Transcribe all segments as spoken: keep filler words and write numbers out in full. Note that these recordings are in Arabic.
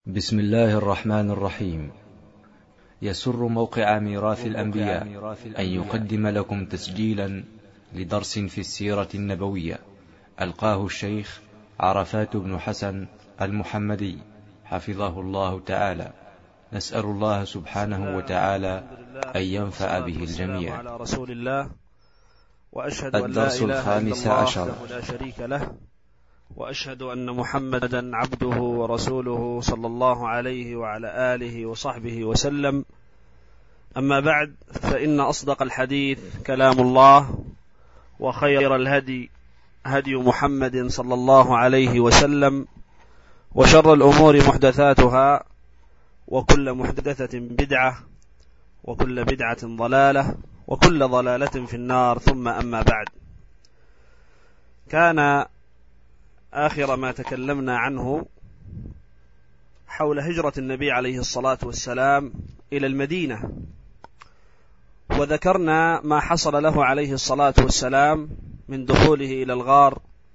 بسم الله الرحمن الرحيم. يسر موقع ميراث الأنبياء أن يقدم لكم تسجيلا لدرس في السيرة النبوية ألقاه الشيخ عرفات بن حسن المحمدي حفظه الله تعالى. نسأل الله سبحانه وتعالى أن ينفع به الجميع. على رسول الله وأشهد الدرس أن لا إله الخامس إلا الله عشر. وحده لا شريك له وأشهد أن محمدا عبده ورسوله صلى الله عليه وعلى آله وصحبه وسلم. أما بعد، فإن أصدق الحديث كلام الله، وخير الهدي هدي محمد صلى الله عليه وسلم، وشر الأمور محدثاتها، وكل محدثة بدعة، وكل بدعة ضلالة، وكل ضلالة في النار. ثم أما بعد، كان آخر ما تكلمنا عنه حول هجرة النبي عليه الصلاة والسلام إلى المدينة، وذكرنا ما حصل له عليه الصلاة والسلام من دخوله إلى الغار،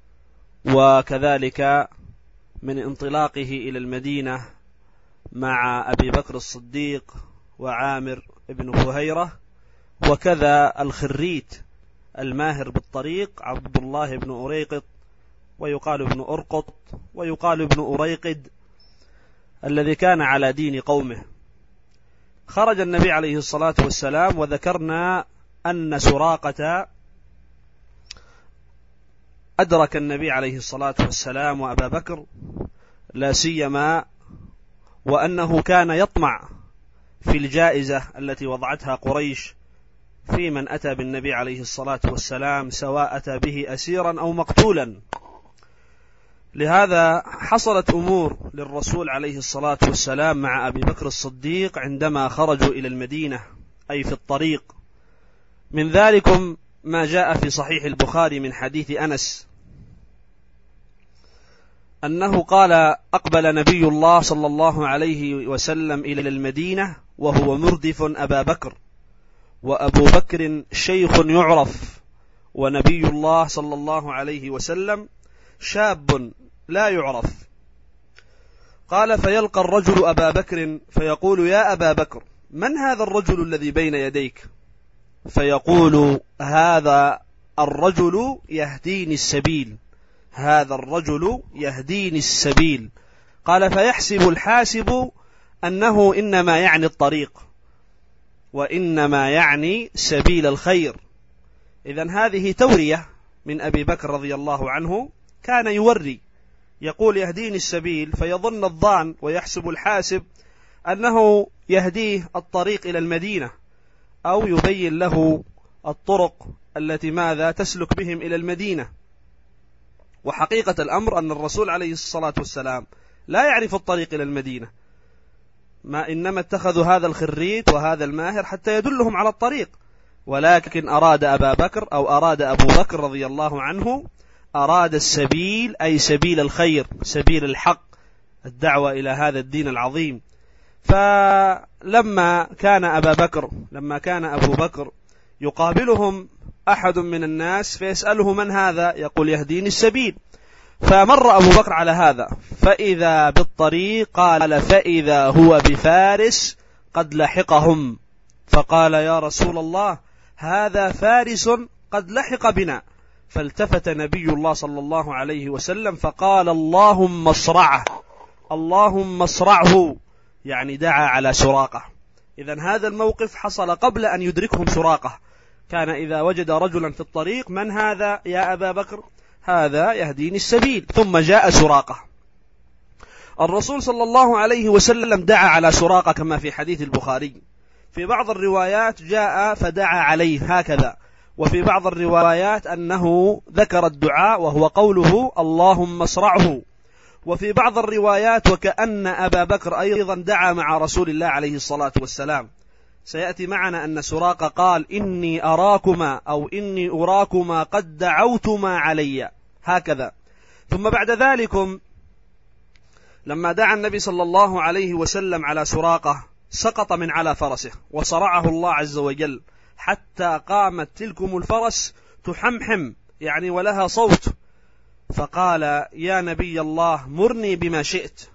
وكذلك من انطلاقه إلى المدينة مع أبي بكر الصديق وعامر بن فهيرة، وكذا الخريت الماهر بالطريق عبد الله بن أريقط، ويقال ابن أرقط، ويقال ابن أريقد، الذي كان على دين قومه. خرج النبي عليه الصلاة والسلام، وذكرنا أن سراقة أدرك النبي عليه الصلاة والسلام وأبا بكر لا سيما، وأنه كان يطمع في الجائزة التي وضعتها قريش في من أتى بالنبي عليه الصلاة والسلام، سواء أتى به أسيرا أو مقتولا. لهذا حصلت أمور للرسول عليه الصلاة والسلام مع أبي بكر الصديق عندما خرجوا إلى المدينة، أي في الطريق. من ذلكم ما جاء في صحيح البخاري من حديث أنس أنه قال: أقبل نبي الله صلى الله عليه وسلم إلى المدينة وهو مردف أبا بكر، وأبو بكر شيخ يعرف، ونبي الله صلى الله عليه وسلم شاب لا يعرف. قال: فيلقى الرجل أبا بكر فيقول: يا أبا بكر، من هذا الرجل الذي بين يديك؟ فيقول: هذا الرجل يهديني السبيل، هذا الرجل يهديني السبيل. قال: فيحسب الحاسب أنه إنما يعني الطريق، وإنما يعني سبيل الخير. إذن هذه تورية من أبي بكر رضي الله عنه، كان يوري، يقول يهديني السبيل، فيظن الظان ويحسب الحاسب أنه يهديه الطريق إلى المدينة، أو يبين له الطرق التي ماذا تسلك بهم إلى المدينة. وحقيقة الأمر أن الرسول عليه الصلاة والسلام لا يعرف الطريق إلى المدينة، ما إنما اتخذوا هذا الخريت وهذا الماهر حتى يدلهم على الطريق، ولكن أراد أبا بكر أو أراد أبو بكر رضي الله عنه أراد السبيل، أي سبيل الخير، سبيل الحق، الدعوة إلى هذا الدين العظيم. فلما كان أبا بكر لما كان أبو بكر يقابلهم أحد من الناس فيسأله: من هذا؟ يقول: يهديني السبيل. فمر أبو بكر على هذا، فإذا بالطريق، قال: فإذا هو بفارس قد لحقهم. فقال: يا رسول الله، هذا فارس قد لحق بنا. فالتفت نبي الله صلى الله عليه وسلم فقال: اللهم اصرعه، اللهم اصرعه، يعني دعا على سراقة. إذن هذا الموقف حصل قبل أن يدركهم سراقة. كان إذا وجد رجلا في الطريق: من هذا يا أبا بكر؟ هذا يهديني السبيل. ثم جاء سراقة. الرسول صلى الله عليه وسلم دعا على سراقة كما في حديث البخاري. في بعض الروايات جاء فدعا عليه هكذا، وفي بعض الروايات أنه ذكر الدعاء وهو قوله: اللهم اصرعه. وفي بعض الروايات وكأن أبا بكر أيضا دعا مع رسول الله عليه الصلاة والسلام. سيأتي معنا أن سراقة قال: إني أراكما أو إني أراكما قد دعوتما علي، هكذا. ثم بعد ذلك لما دعا النبي صلى الله عليه وسلم على سراقة، سقط من على فرسه وصرعه الله عز وجل، حتى قامت تلكم الفرس تحمحم، يعني ولها صوت. فقال: يا نبي الله، مرني بما شئت.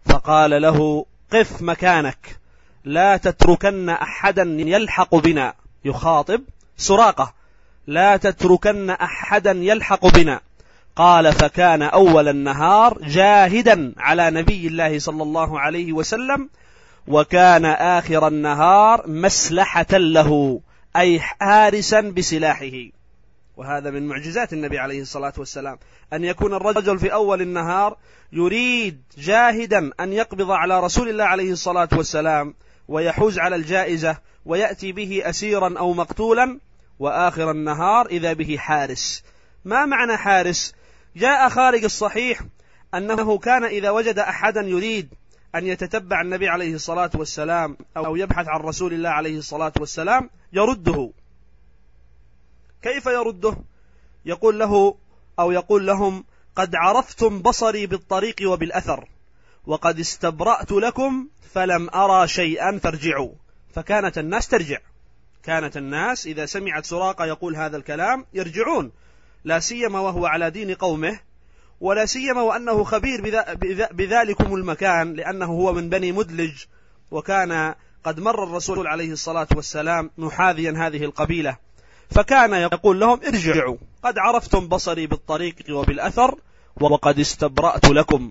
فقال له قف مكانك لا تتركن أحدا يلحق بنا، يخاطب سراقة، لا تتركن أحدا يلحق بنا. قال فكان أول النهار جاهدا على نبي الله صلى الله عليه وسلم، وكان آخر النهار مسلحة له، أي حارسا بسلاحه. وهذا من معجزات النبي عليه الصلاة والسلام، أن يكون الرجل في أول النهار يريد جاهدا أن يقبض على رسول الله عليه الصلاة والسلام ويحوز على الجائزة ويأتي به أسيرا أو مقتولا، وآخر النهار إذا به حارس. ما معنى حارس؟ جاء خارج الصحيح أنه كان إذا وجد أحدا يريد أن يتتبع النبي عليه الصلاة والسلام أو يبحث عن رسول الله عليه الصلاة والسلام يرده. كيف يرده؟ يقول له أو يقول لهم قد عرفتم بصري بالطريق وبالأثر، وقد استبرأت لكم فلم أرى شيئا فارجعوا. فكانت الناس ترجع، كانت الناس إذا سمعت سراقة يقول هذا الكلام يرجعون، لا سيما وهو على دين قومه، ولا سيما وأنه خبير بذلكم المكان، لأنه هو من بني مدلج، وكان قد مر الرسول عليه الصلاة والسلام محاذيا هذه القبيلة. فكان يقول لهم ارجعوا، قد عرفتم بصري بالطريق وبالأثر، وقد استبرأت لكم.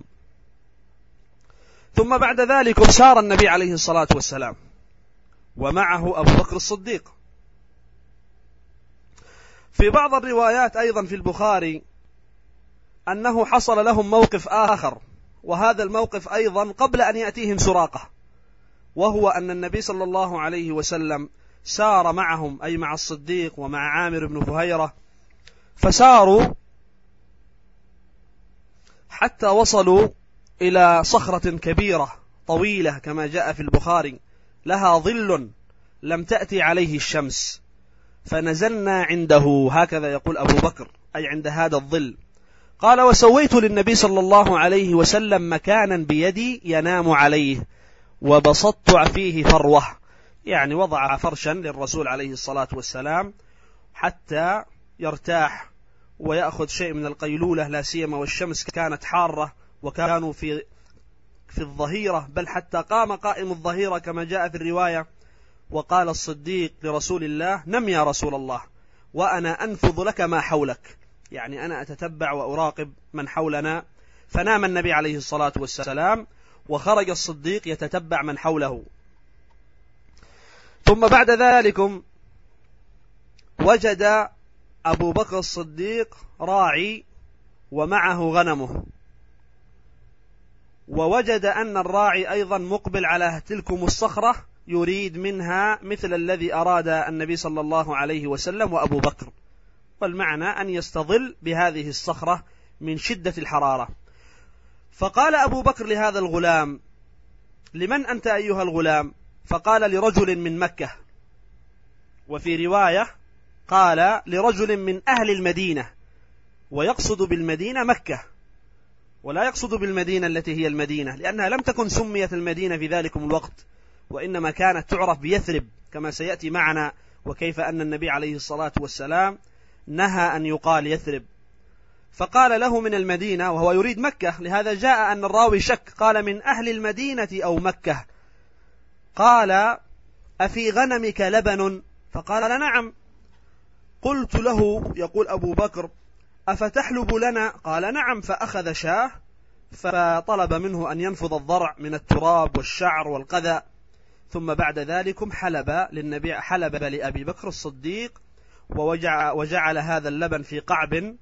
ثم بعد ذلك سار النبي عليه الصلاة والسلام ومعه أبو بكر الصديق. في بعض الروايات أيضا في البخاري أنه حصل لهم موقف آخر، وهذا الموقف أيضا قبل أن يأتيهم سراقة، وهو أن النبي صلى الله عليه وسلم سار معهم، أي مع الصديق ومع عامر بن فهيرة، فساروا حتى وصلوا إلى صخرة كبيرة طويلة كما جاء في البخاري، لها ظل لم تأتي عليه الشمس، فنزلنا عنده، هكذا يقول أبو بكر، أي عند هذا الظل. قال وسويت للنبي صلى الله عليه وسلم مكانا بيدي ينام عليه، وبسطت فيه فروة، يعني وضع فرشا للرسول عليه الصلاة والسلام حتى يرتاح ويأخذ شيء من القيلولة، لا سيما والشمس كانت حارة، وكانوا في في الظهيرة، بل حتى قام قائم الظهيرة كما جاء في الرواية. وقال الصديق لرسول الله نم يا رسول الله وأنا أنفض لك ما حولك، يعني أنا أتتبع وأراقب من حولنا. فنام النبي عليه الصلاة والسلام، وخرج الصديق يتتبع من حوله. ثم بعد ذلك وجد أبو بكر الصديق راعي ومعه غنمه، ووجد أن الراعي أيضا مقبل على تلكم الصخرة يريد منها مثل الذي أراد النبي صلى الله عليه وسلم وأبو بكر، والمعنى أن يستظل بهذه الصخرة من شدة الحرارة. فقال أبو بكر لهذا الغلام لمن أنت أيها الغلام؟ فقال لرجل من مكة، وفي رواية قال لرجل من أهل المدينة، ويقصد بالمدينة مكة، ولا يقصد بالمدينة التي هي المدينة، لأنها لم تكن سميت المدينة في ذلك الوقت، وإنما كانت تعرف بيثرب كما سيأتي معنا، وكيف أن النبي عليه الصلاة والسلام نهى أن يقال يثرب. فقال له من المدينة وهو يريد مكة، لهذا جاء أن الراوي شك، قال من أهل المدينة أو مكة. قال أفي غنمك لبن؟ فقال نعم. قلت له، يقول أبو بكر، أفتحلب لنا؟ قال نعم. فأخذ شاه فطلب منه أن ينفض الضرع من التراب والشعر والقذى، ثم بعد ذلك حلب للنبي، حلب لأبي بكر الصديق، ووجع وجعل هذا اللبن في قعب،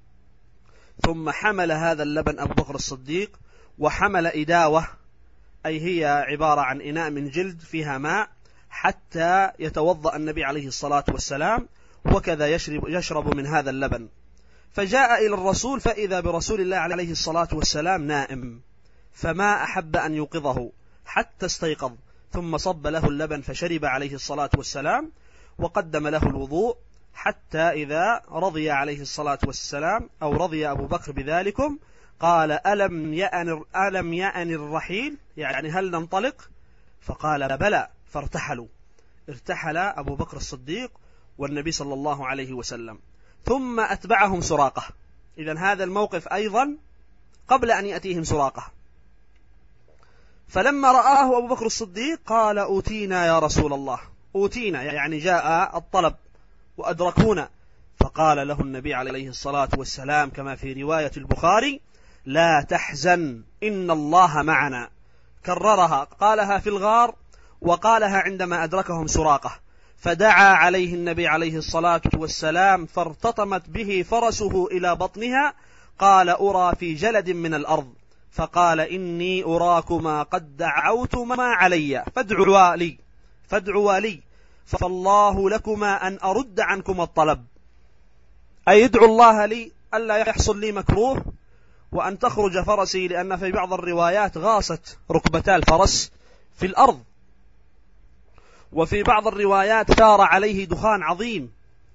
ثم حمل هذا اللبن أبو بكر الصديق، وحمل إداوة، أي هي عبارة عن إناء من جلد فيها ماء، حتى يتوضأ النبي عليه الصلاة والسلام، وكذا يشرب, يشرب من هذا اللبن. فجاء إلى الرسول فإذا برسول الله عليه الصلاة والسلام نائم، فما أحب أن يوقظه حتى استيقظ، ثم صب له اللبن فشرب عليه الصلاة والسلام، وقدم له الوضوء، حتى إذا رضي عليه الصلاة والسلام أو رضي أبو بكر بذلكم قال ألم يأن, ألم يأن الرحيل، يعني هل ننطلق؟ فقال بلى، فارتحلوا، ارتحل أبو بكر الصديق والنبي صلى الله عليه وسلم، ثم أتبعهم سراقة. إذن هذا الموقف أيضا قبل أن يأتيهم سراقة. فلما رآه أبو بكر الصديق قال أوتينا يا رسول الله، أوتينا يعني جاء الطلب وأدركونا. فقال له النبي عليه الصلاة والسلام كما في رواية البخاري: لا تحزن إن الله معنا. كررها، قالها في الغار وقالها عندما أدركهم سراقة، فدعا عليه النبي عليه الصلاة والسلام فارتطمت به فرسه إلى بطنها، قال: أرى في جلد من الأرض. فقال: إني أراكما قد دعوتما علي فادعوا لي فادعوا لي فالله لكما أن أرد عنكما الطلب، أي ادعوا الله لي ألا يحصل لي مكروه وأن تخرج فرسي، لأن في بعض الروايات غاصت ركبتا الفرس في الأرض، وفي بعض الروايات ثار عليه دخان عظيم.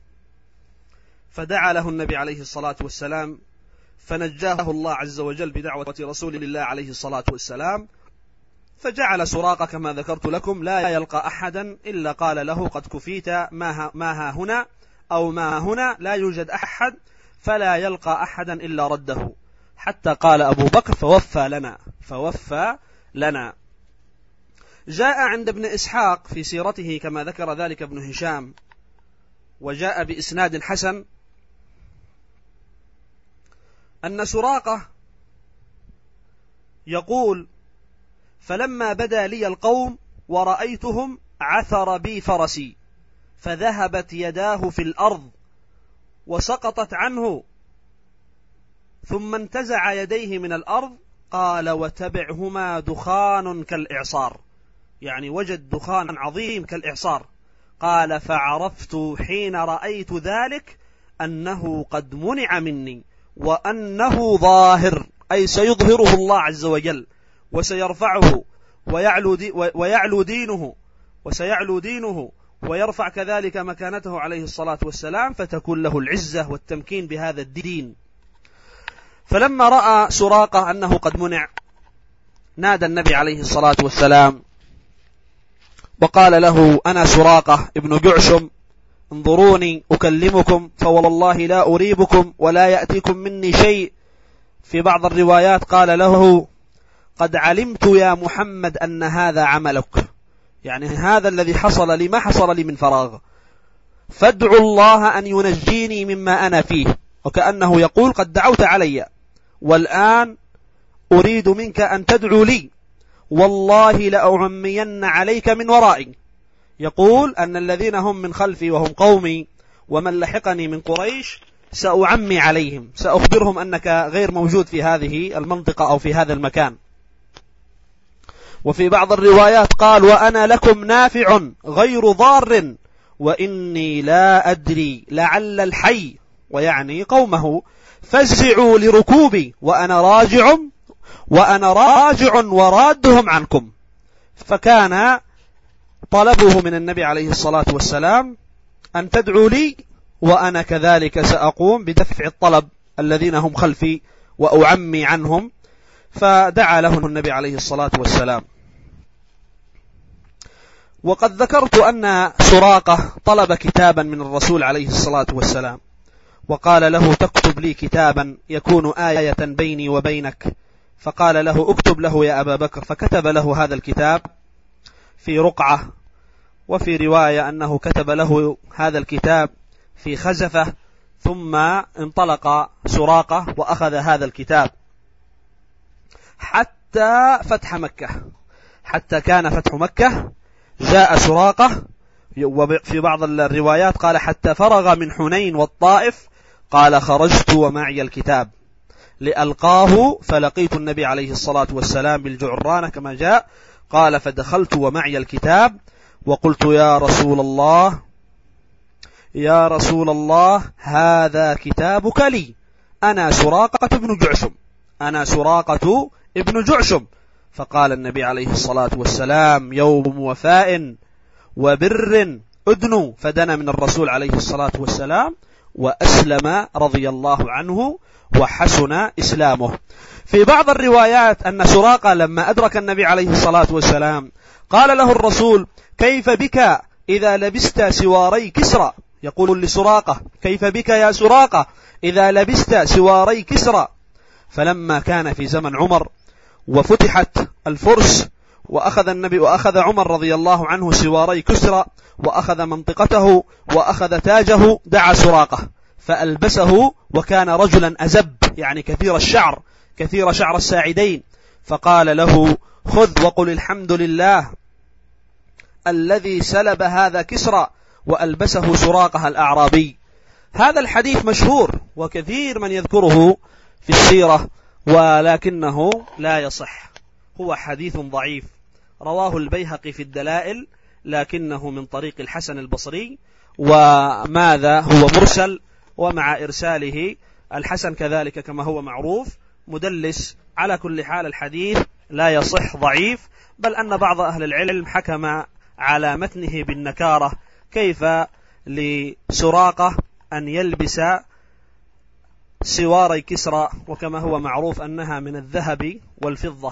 فدعا له النبي عليه الصلاة والسلام فنجاه الله عز وجل بدعوة رسول الله عليه الصلاة والسلام. فجعل سراقة كما ذكرت لكم لا يلقى أحدا إلا قال له: قد كفيت، ما ها هنا أو ما هنا لا يوجد أحد، فلا يلقى أحدا إلا رده. حتى قال أبو بكر: فوفى لنا فوفى لنا. جاء عند ابن إسحاق في سيرته كما ذكر ذلك ابن هشام، وجاء بإسناد حسن، أن سراقة يقول: فلما بدا لي القوم ورأيتهم عثر بي فرسي، فذهبت يداه في الأرض وسقطت عنه، ثم انتزع يديه من الأرض. قال: وتبعهما دخان كالإعصار، يعني وجد دخان عظيم كالإعصار. قال: فعرفت حين رأيت ذلك أنه قد منع مني، وأنه ظاهر، أي سيظهره الله عز وجل وسيرفعه ويعلو, دي ويعلو دينه وسيعلو دينه ويرفع كذلك مكانته عليه الصلاة والسلام، فتكون له العزة والتمكين بهذا الدين. فلما رأى سراقة أنه قد منع، نادى النبي عليه الصلاة والسلام وقال له: أنا سراقة ابن جعشم، انظروني أكلمكم فوالله لا أريبكم ولا يأتيكم مني شيء. في بعض الروايات قال له: قد علمت يا محمد أن هذا عملك، يعني هذا الذي حصل لي ما حصل لي من فراغ، فادعوا الله أن ينجيني مما أنا فيه. وكأنه يقول: قد دعوت علي والآن أريد منك أن تدعو لي، والله لأعمين عليك من ورائي. يقول أن الذين هم من خلفي وهم قومي ومن لحقني من قريش سأعمي عليهم، سأخبرهم أنك غير موجود في هذه المنطقة أو في هذا المكان. وفي بعض الروايات قال: وأنا لكم نافع غير ضار، وإني لا أدري لعل الحي، ويعني قومه، فزعوا لركوبي وأنا راجع وأنا راجع ورادهم عنكم. فكان طلبه من النبي عليه الصلاة والسلام أن تدعوا لي، وأنا كذلك سأقوم بدفع الطلب الذين هم خلفي وأعمي عنهم. فدعا له النبي عليه الصلاة والسلام. وقد ذكرت أن سراقة طلب كتابا من الرسول عليه الصلاة والسلام، وقال له: تكتب لي كتابا يكون آية بيني وبينك. فقال له: اكتب له يا أبا بكر. فكتب له هذا الكتاب في رقعة، وفي رواية أنه كتب له هذا الكتاب في خزفة، ثم انطلق سراقة وأخذ هذا الكتاب حتى فتح مكة. حتى كان فتح مكة جاء سراقة، وفي بعض الروايات قال: حتى فرغ من حنين والطائف، قال: خرجت ومعي الكتاب لألقاه، فلقيت النبي عليه الصلاة والسلام بالجعرانة كما جاء. قال: فدخلت ومعي الكتاب وقلت: يا رسول الله يا رسول الله هذا كتابك لي، أنا سراقة ابن جعشم أنا سراقة ابن جعشم. فقال النبي عليه الصلاة والسلام: يوم وفاء وبر أدنو. فدنا من الرسول عليه الصلاة والسلام وأسلم رضي الله عنه وحسن إسلامه. في بعض الروايات أن سراقة لما أدرك النبي عليه الصلاة والسلام قال له الرسول: كيف بك إذا لبست سواري كسرى؟ يقول لسراقة: كيف بك يا سراقة إذا لبست سواري كسرى؟ فلما كان في زمن عمر وفتحت الفرس وأخذ النبي وأخذ عمر رضي الله عنه سواري كسرى وأخذ منطقته وأخذ تاجه، دعا سراقة فألبسه، وكان رجلا أزب يعني كثير الشعر كثير شعر الساعدين، فقال له: خذ وقل الحمد لله الذي سلب هذا كسرى وألبسه سراقة الأعرابي. هذا الحديث مشهور وكثير من يذكره في السيرة، ولكنه لا يصح، هو حديث ضعيف رواه البيهقي في الدلائل، لكنه من طريق الحسن البصري، وماذا هو مرسل، ومع إرساله الحسن كذلك كما هو معروف مدلس. على كل حال الحديث لا يصح، ضعيف، بل أن بعض أهل العلم حكم على متنه بالنكارة. كيف لسراقة أن يلبس سواري كسرى وكما هو معروف أنها من الذهب والفضة؟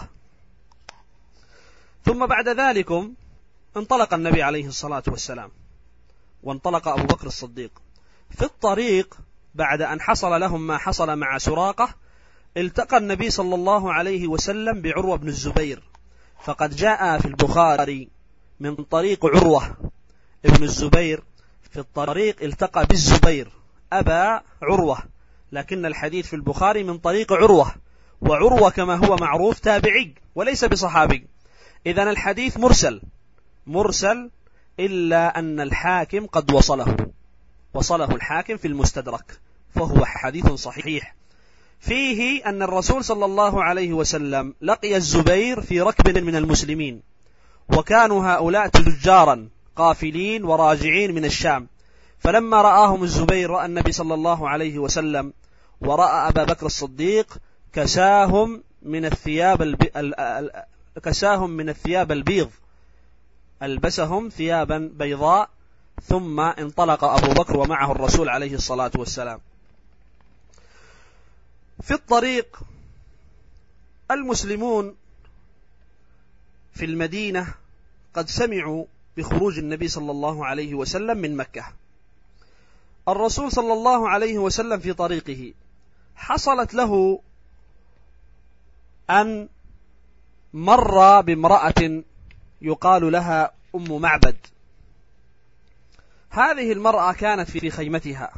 ثم بعد ذلك انطلق النبي عليه الصلاة والسلام، وانطلق أبو بكر الصديق. في الطريق بعد أن حصل لهم ما حصل مع سراقة، التقى النبي صلى الله عليه وسلم بعروة بن الزبير، فقد جاء في البخاري من طريق عروة ابن الزبير، في الطريق التقى بالزبير أبا عروة، لكن الحديث في البخاري من طريق عروة، وعروة كما هو معروف تابعي وليس بصحابي. إذن الحديث مرسل مرسل إلا أن الحاكم قد وصله وصله الحاكم في المستدرك، فهو حديث صحيح فيه أن الرسول صلى الله عليه وسلم لقي الزبير في ركب من المسلمين، وكانوا هؤلاء تجارا قافلين وراجعين من الشام، فلما رآهم الزبير رأى النبي صلى الله عليه وسلم ورأى أبا بكر الصديق كساهم من الثياب الب... كساهم من الثياب البيض، ألبسهم ثيابا بيضاء، ثم انطلق أبو بكر ومعه الرسول عليه الصلاة والسلام. في الطريق المسلمون في المدينة قد سمعوا بخروج النبي صلى الله عليه وسلم من مكة. الرسول صلى الله عليه وسلم في طريقه حصلت له أن مر بامرأة يقال لها أم معبد. هذه المرأة كانت في خيمتها،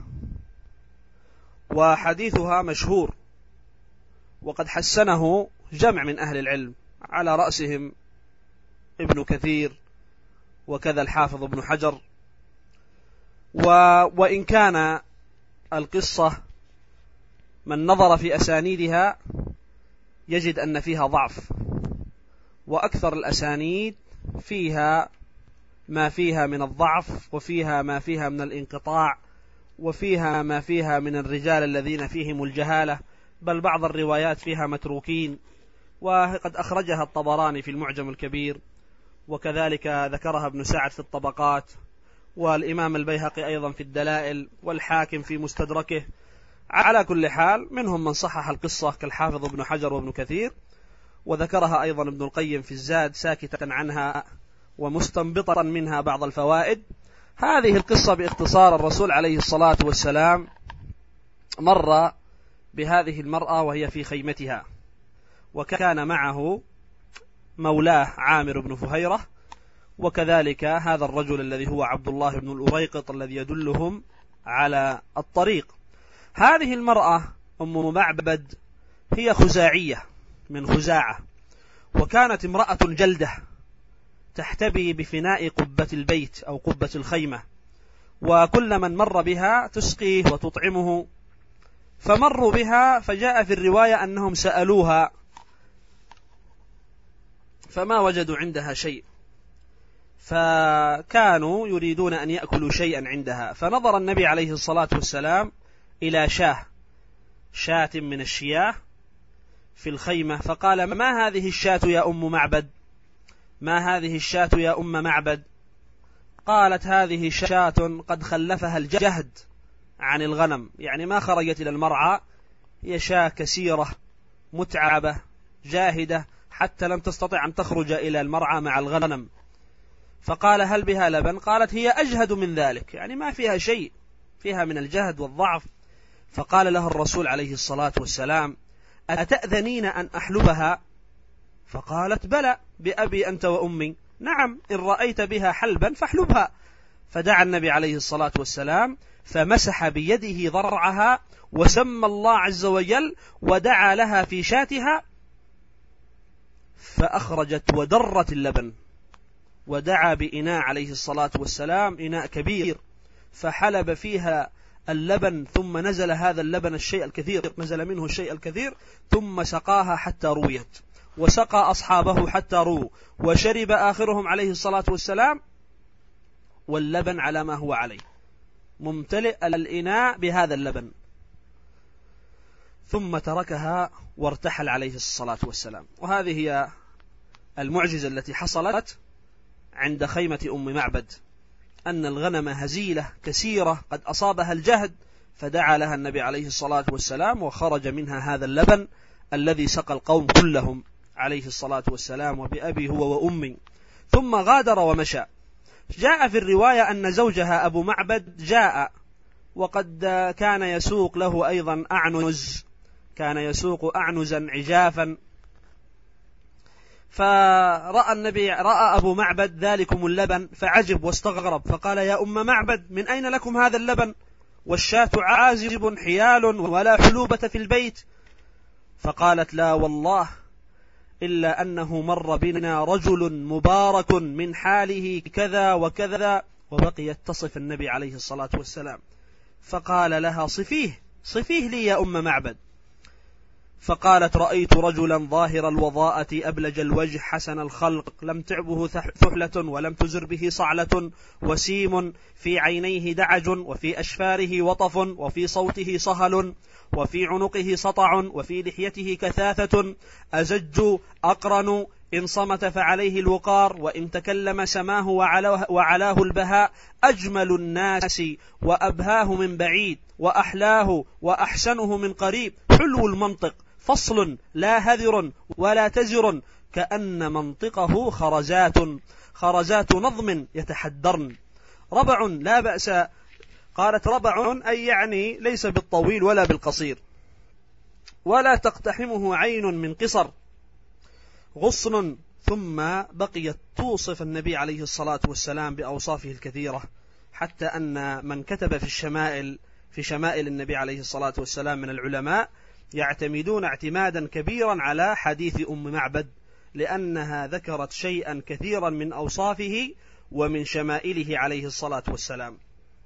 وحديثها مشهور، وقد حسنه جمع من أهل العلم على رأسهم ابن كثير وكذا الحافظ ابن حجر. و... وإن كان القصة من نظر في أسانيدها يجد أن فيها ضعف، وأكثر الأسانيد فيها ما فيها من الضعف، وفيها ما فيها من الانقطاع، وفيها ما فيها من الرجال الذين فيهم الجهالة، بل بعض الروايات فيها متروكين، وقد أخرجها الطبراني في المعجم الكبير، وكذلك ذكرها ابن سعد في الطبقات، والإمام البيهقي أيضا في الدلائل، والحاكم في مستدركه. على كل حال منهم من صحح القصة كالحافظ ابن حجر وابن كثير، وذكرها أيضا ابن القيم في الزاد ساكتا عنها ومستنبطا منها بعض الفوائد. هذه القصة باختصار: الرسول عليه الصلاة والسلام مر بهذه المرأة وهي في خيمتها، وكان معه مولاه عامر بن فهيرة، وكذلك هذا الرجل الذي هو عبد الله بن الأريقط الذي يدلهم على الطريق. هذه المرأة أم معبد هي خزاعية من خزاعة، وكانت امرأة جلدة تحتبي بفناء قبة البيت أو قبة الخيمة، وكل من مر بها تسقيه وتطعمه. فمروا بها، فجاء في الرواية أنهم سألوها فما وجدوا عندها شيء، فكانوا يريدون أن يأكلوا شيئا عندها، فنظر النبي عليه الصلاة والسلام إلى شاه شاة من الشياه في الخيمة، فقال: ما هذه الشاة يا أم معبد؟ ما هذه الشاة يا أم معبد؟ قالت: هذه شاة قد خلفها الجهد عن الغنم، يعني ما خرجت إلى المرعى، هي شاة كسيرة متعبة جاهدة حتى لم تستطع أن تخرج إلى المرعى مع الغنم. فقال: هل بها لبن؟ قالت: هي أجهد من ذلك، يعني ما فيها شيء، فيها من الجهد والضعف. فقال لها الرسول عليه الصلاة والسلام: أتأذنين أن أحلبها؟ فقالت: بلى، بأبي أنت وأمي؟ نعم، إن رأيت بها حلبا فاحلبها. فدعا النبي عليه الصلاة والسلام فمسح بيده ضرعها وسمى الله عز وجل ودعا لها في شاتها فأخرجت ودرت اللبن، ودعا بإناء عليه الصلاة والسلام، إناء كبير، فحلب فيها اللبن، ثم نزل هذا اللبن الشيء الكثير، نزل منه الشيء الكثير، ثم سقاها حتى رويت، وسقى أصحابه حتى رووا، وشرب آخرهم عليه الصلاة والسلام، واللبن على ما هو عليه، ممتلئ الإناء بهذا اللبن. ثم تركها وارتحل عليه الصلاة والسلام. وهذه هي المعجزة التي حصلت عند خيمة أم معبد، أن الغنم هزيلة كثيرة قد أصابها الجهد، فدعا لها النبي عليه الصلاة والسلام وخرج منها هذا اللبن الذي سقى القوم كلهم عليه الصلاة والسلام، وبأبي هو وأمي. ثم غادر ومشى. جاء في الرواية أن زوجها أبو معبد جاء، وقد كان يسوق له أيضا أعنز، كان يسوق أعنزا عجافا، فرأى النبي رأى أبو معبد ذلكم اللبن فعجب واستغرب، فقال: يا أم معبد، من أين لكم هذا اللبن؟ والشاة عازب حيال ولا حلوبة في البيت. فقالت: لا والله، إلا أنه مر بنا رجل مبارك من حاله كذا وكذا، وبقيت تصف النبي عليه الصلاة والسلام. فقال لها: صفيه صفيه لي يا أم معبد. فقالت: رأيت رجلا ظاهر الوضاءة أبلج الوجه حسن الخلق، لم تعبه ثحلة ولم تزر به صعلة، وسيم في عينيه دعج، وفي أشفاره وطف، وفي صوته صهل، وفي عنقه سطع، وفي لحيته كثاثة، أزج أقرن، إن صمت فعليه الوقار، وإن تكلم سماه وعلاه البهاء، أجمل الناس وأبهاه من بعيد، وأحلاه وأحسنه من قريب، حلو المنطق، فصل لا هذر ولا تزر، كأن منطقه خرزات خرزات نظم يتحدرن. ربع لا بأس. قالت: ربع أي يعني ليس بالطويل ولا بالقصير، ولا تقتحمه عين من قصر، غصن. ثم بقيت توصف النبي عليه الصلاة والسلام بأوصافه الكثيرة، حتى أن من كتب في الشمائل في شمائل النبي عليه الصلاة والسلام من العلماء يعتمدون اعتمادا كبيرا على حديث أم معبد، لأنها ذكرت شيئا كثيرا من أوصافه ومن شمائله عليه الصلاة والسلام.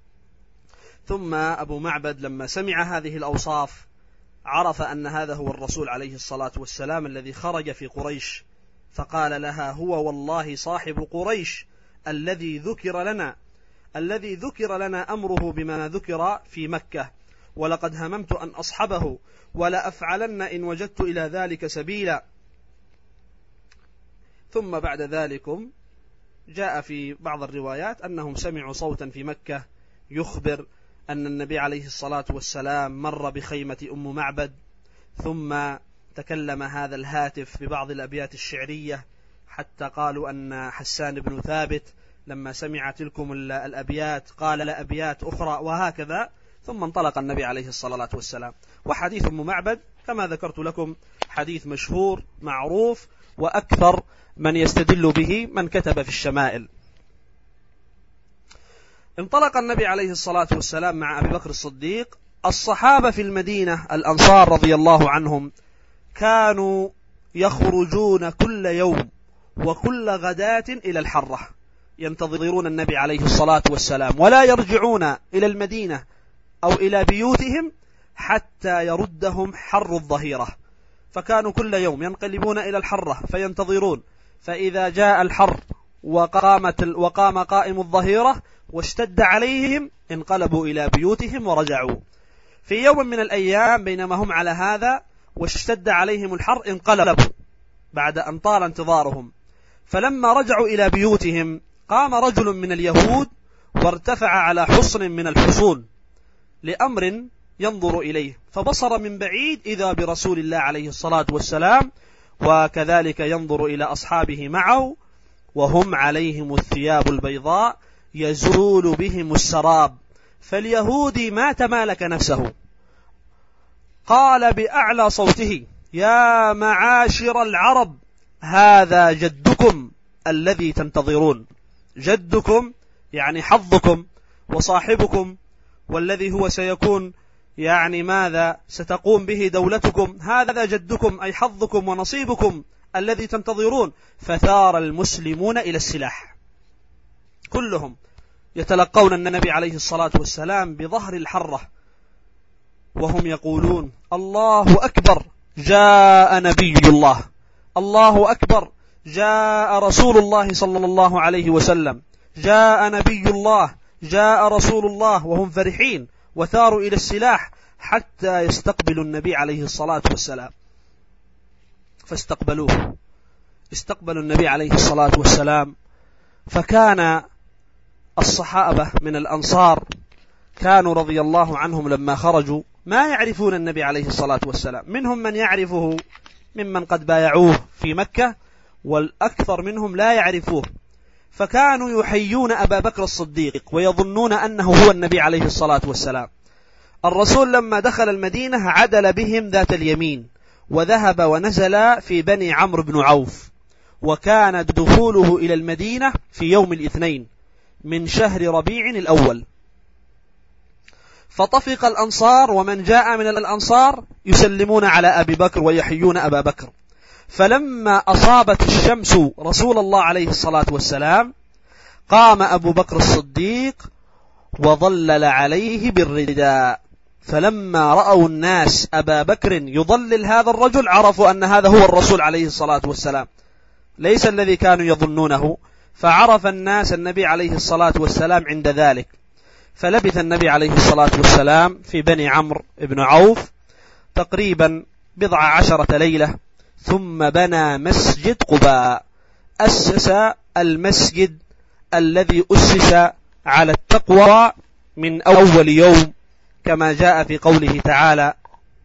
ثم أبو معبد لما سمع هذه الأوصاف عرف أن هذا هو الرسول عليه الصلاة والسلام الذي خرج في قريش، فقال لها: هو والله صاحب قريش الذي ذكر لنا الذي ذكر لنا أمره بما ذكر في مكة، ولقد هممت أن أصحبه ولا أفعلن إن وجدت إلى ذلك سبيلا. ثم بعد ذلكم جاء في بعض الروايات أنهم سمعوا صوتا في مكة يخبر أن النبي عليه الصلاة والسلام مر بخيمة أم معبد، ثم تكلم هذا الهاتف ببعض الأبيات الشعرية، حتى قالوا أن حسان بن ثابت لما سمع تلكم الأبيات قال لأبيات أخرى، وهكذا. ثم انطلق النبي عليه الصلاة والسلام. وحديث أم معبد كما ذكرت لكم حديث مشهور معروف، وأكثر من يستدل به من كتب في الشمائل. انطلق النبي عليه الصلاة والسلام مع أبي بكر الصديق. الصحابة في المدينة الأنصار رضي الله عنهم كانوا يخرجون كل يوم وكل غداة إلى الحرة، ينتظرون النبي عليه الصلاة والسلام، ولا يرجعون إلى المدينة أو إلى بيوتهم حتى يردهم حر الظهيرة. فكانوا كل يوم ينقلبون إلى الحرة فينتظرون، فإذا جاء الحر وقامت وقام قائم الظهيرة واشتد عليهم انقلبوا إلى بيوتهم ورجعوا. في يوم من الأيام بينما هم على هذا واشتد عليهم الحر انقلبوا بعد أن طال انتظارهم، فلما رجعوا إلى بيوتهم قام رجل من اليهود وارتفع على حصن من الحصون لأمر ينظر إليه، فبصر من بعيد إذا برسول الله عليه الصلاة والسلام، وكذلك ينظر إلى أصحابه معه وهم عليهم الثياب البيضاء يزول بهم السراب. فاليهودي ما تمالك نفسه، قال بأعلى صوته: يا معاشر العرب هذا جدكم الذي تنتظرون. جدكم يعني حظكم وصاحبكم، والذي هو سيكون يعني ماذا ستقوم به دولتكم، هذا جدكم أي حظكم ونصيبكم الذي تنتظرون. فثار المسلمون إلى السلاح، كلهم يتلقون النبي عليه الصلاة والسلام بظهر الحرة، وهم يقولون الله أكبر جاء نبي الله، الله أكبر جاء رسول الله صلى الله عليه وسلم، جاء نبي الله، جاء رسول الله، وهم فرحين وثاروا إلى السلاح حتى يستقبلوا النبي عليه الصلاة والسلام. فاستقبلوه، استقبلوا النبي عليه الصلاة والسلام. فكان الصحابة من الأنصار كانوا رضي الله عنهم لما خرجوا ما يعرفون النبي عليه الصلاة والسلام، منهم من يعرفه ممن قد بايعوه في مكة، والأكثر منهم لا يعرفوه. فكانوا يحيون أبا بكر الصديق ويظنون أنه هو النبي عليه الصلاة والسلام. الرسول لما دخل المدينة عدل بهم ذات اليمين وذهب ونزل في بني عمرو بن عوف، وكان دخوله إلى المدينة في يوم الاثنين من شهر ربيع الأول. فطفق الأنصار ومن جاء من الأنصار يسلمون على أبي بكر ويحيون أبا بكر. فلما أصابت الشمس رسول الله عليه الصلاة والسلام قام أبو بكر الصديق وظلل عليه بالرداء. فلما رأوا الناس أبا بكر يظلل هذا الرجل عرفوا أن هذا هو الرسول عليه الصلاة والسلام، ليس الذي كانوا يظنونه. فعرف الناس النبي عليه الصلاة والسلام عند ذلك. فلبث النبي عليه الصلاة والسلام في بني عمرو بن عوف تقريبا بضع عشرة ليلة، ثم بنى مسجد قباء. أسس المسجد الذي أسس على التقوى من أول يوم، كما جاء في قوله تعالى: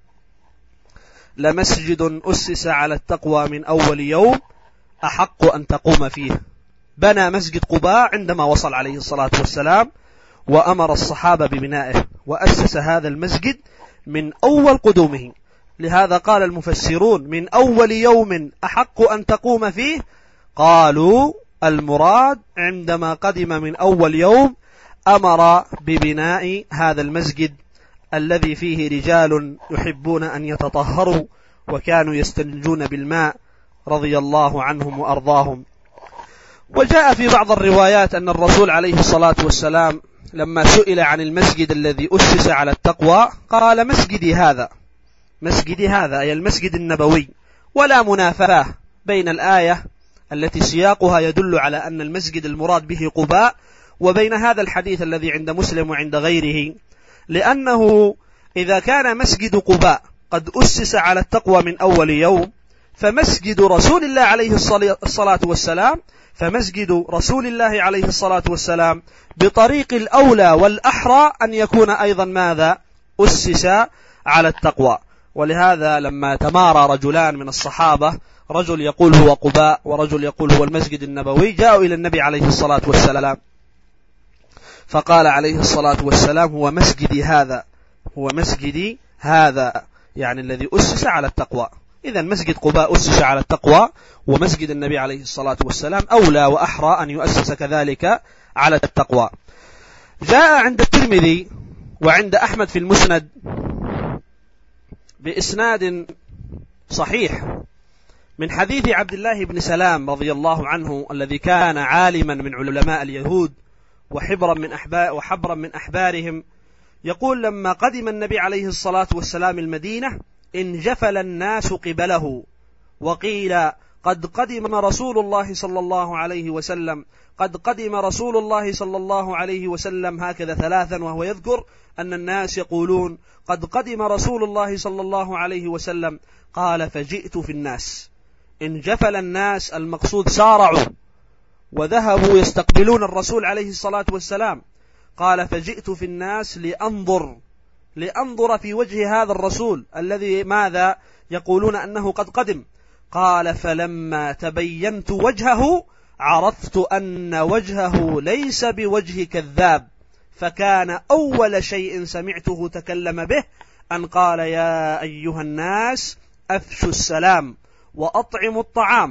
لمسجد أسس على التقوى من أول يوم أحق أن تقوم فيه. بنى مسجد قباء عندما وصل عليه الصلاة والسلام، وأمر الصحابة ببنائه، وأسس هذا المسجد من أول قدومه. لهذا قال المفسرون: من أول يوم أحق أن تقوم فيه، قالوا المراد عندما قدم من أول يوم أمر ببناء هذا المسجد الذي فيه رجال يحبون أن يتطهروا وكانوا يستنجون بالماء رضي الله عنهم وأرضاهم. وجاء في بعض الروايات أن الرسول عليه الصلاة والسلام لما سئل عن المسجد الذي أسس على التقوى قال: مسجدي هذا، مسجدي هذا أي المسجد النبوي. ولا منافاة بين الآية التي سياقها يدل على أن المسجد المراد به قباء وبين هذا الحديث الذي عند مسلم وعند غيره، لأنه إذا كان مسجد قباء قد أسس على التقوى من أول يوم، فمسجد رسول الله عليه الصلاة والسلام فمسجد رسول الله عليه الصلاة والسلام بطريق الأولى والأحرى أن يكون أيضا ماذا؟ أسس على التقوى. ولهذا لما تمارى رجلان من الصحابة، رجل يقول هو قباء ورجل يقول هو المسجد النبوي، جاءوا إلى النبي عليه الصلاة والسلام فقال عليه الصلاة والسلام: هو مسجدي هذا، هو مسجدي هذا، يعني الذي أسس على التقوى. إذا مسجد قباء أسس على التقوى، ومسجد النبي عليه الصلاة والسلام أولى وأحرى أن يؤسس كذلك على التقوى. جاء عند الترمذي وعند أحمد في المسند بإسناد صحيح من حديث عبد الله بن سلام رضي الله عنه الذي كان عالما من علماء اليهود وحبرا من أحبار وحبرا من أحبارهم، يقول: لما قدم النبي عليه الصلاة والسلام المدينة انجفل الناس قبله، وقيل: قد قدم رسول الله صلى الله عليه وسلم، قد قدم رسول الله صلى الله عليه وسلم، هكذا ثلاثا، وهو يذكر أن الناس يقولون: قد قدم رسول الله صلى الله عليه وسلم. قال: فجئت في الناس. انجفل الناس المقصود سارعوا وذهبوا يستقبلون الرسول عليه الصلاة والسلام. قال: فجئت في الناس لأنظر لأنظر في وجه هذا الرسول الذي ماذا يقولون أنه قد قدم. قال: فلما تبينت وجهه عرفت أن وجهه ليس بوجه كذاب، فكان أول شيء سمعته تكلم به أن قال: يا أيها الناس أفشوا السلام وأطعموا الطعام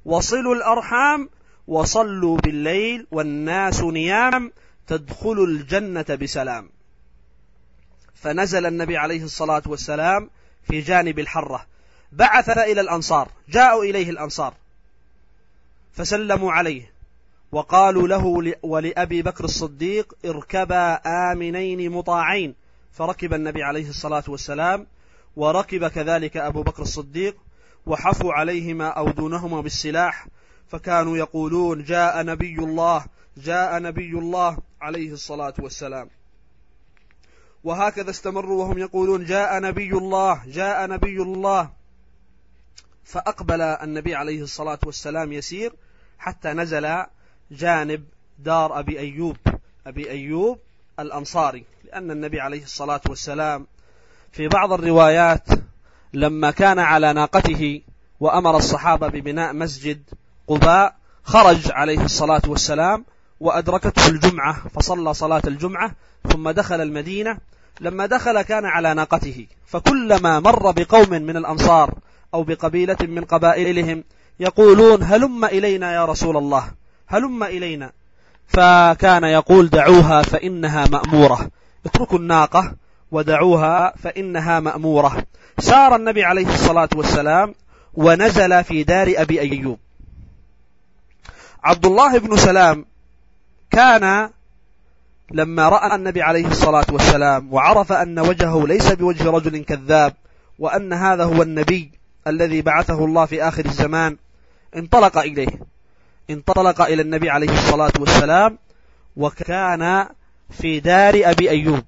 وصلوا الأرحام وصلوا بالليل والناس نيام تدخلوا الجنة بسلام. فنزل النبي عليه الصلاة والسلام في جانب الحرة، بعث إلى الأنصار، جاءوا إليه الأنصار فسلموا عليه وقالوا له ولأبي بكر الصديق اركبا آمنين مطاعين، فركب النبي عليه الصلاة والسلام وركب كذلك أبو بكر الصديق، وحفوا عليهما أو دونهما بالسلاح، فكانوا يقولون جاء نبي الله جاء نبي الله عليه الصلاة والسلام. وهكذا استمروا وهم يقولون جاء نبي الله جاء نبي الله. فأقبل النبي عليه الصلاة والسلام يسير حتى نزل جانب دار أبي أيوب أبي أيوب الأنصاري، لأن النبي عليه الصلاة والسلام في بعض الروايات لما كان على ناقته وأمر الصحابة ببناء مسجد قباء خرج عليه الصلاة والسلام وأدركته الجمعة فصلى صلاة الجمعة ثم دخل المدينة. لما دخل كان على ناقته، فكلما مر بقوم من الأنصار أو بقبيلة من قبائلهم يقولون هلم إلينا يا رسول الله هلم إلينا، فكان يقول دعوها فإنها مأمورة، اتركوا الناقة ودعوها فإنها مأمورة. سار النبي عليه الصلاة والسلام ونزل في دار أبي أيوب. عبد الله بن سلام كان لما رأى النبي عليه الصلاة والسلام وعرف أن وجهه ليس بوجه رجل كذاب وأن هذا هو النبي الذي بعثه الله في آخر الزمان، انطلق إليه انطلق إلى النبي عليه الصلاة والسلام، وكان في دار أبي أيوب.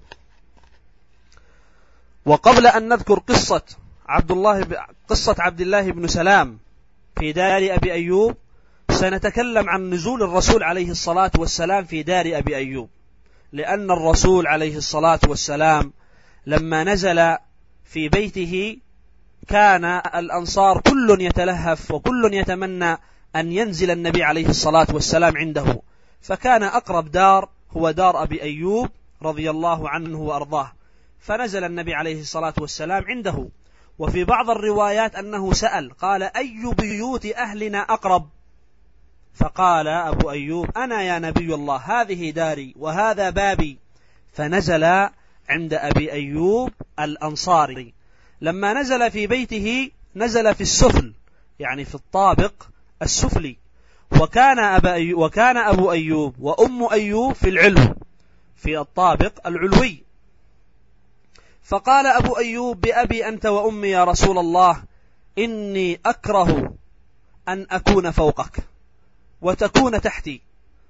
وقبل أن نذكر قصة عبد الله قصة عبد الله بن سلام في دار أبي أيوب سنتكلم عن نزول الرسول عليه الصلاة والسلام في دار أبي أيوب، لأن الرسول عليه الصلاة والسلام لما نزل في بيته كان الأنصار كل يتلهف وكل يتمنى أن ينزل النبي عليه الصلاة والسلام عنده، فكان أقرب دار هو دار أبي أيوب رضي الله عنه وأرضاه، فنزل النبي عليه الصلاة والسلام عنده. وفي بعض الروايات أنه سأل قال أي بيوت أهلنا أقرب؟ فقال أبو أيوب أنا يا نبي الله هذه داري وهذا بابي، فنزل عند أبي أيوب الأنصاري. لما نزل في بيته نزل في السفل، يعني في الطابق السفلي، وكان, أبا أيوب وكان أبو أيوب وأم أيوب في العلو في الطابق العلوي. فقال أبو أيوب بأبي أنت وأمي يا رسول الله إني أكره أن أكون فوقك وتكون تحتي،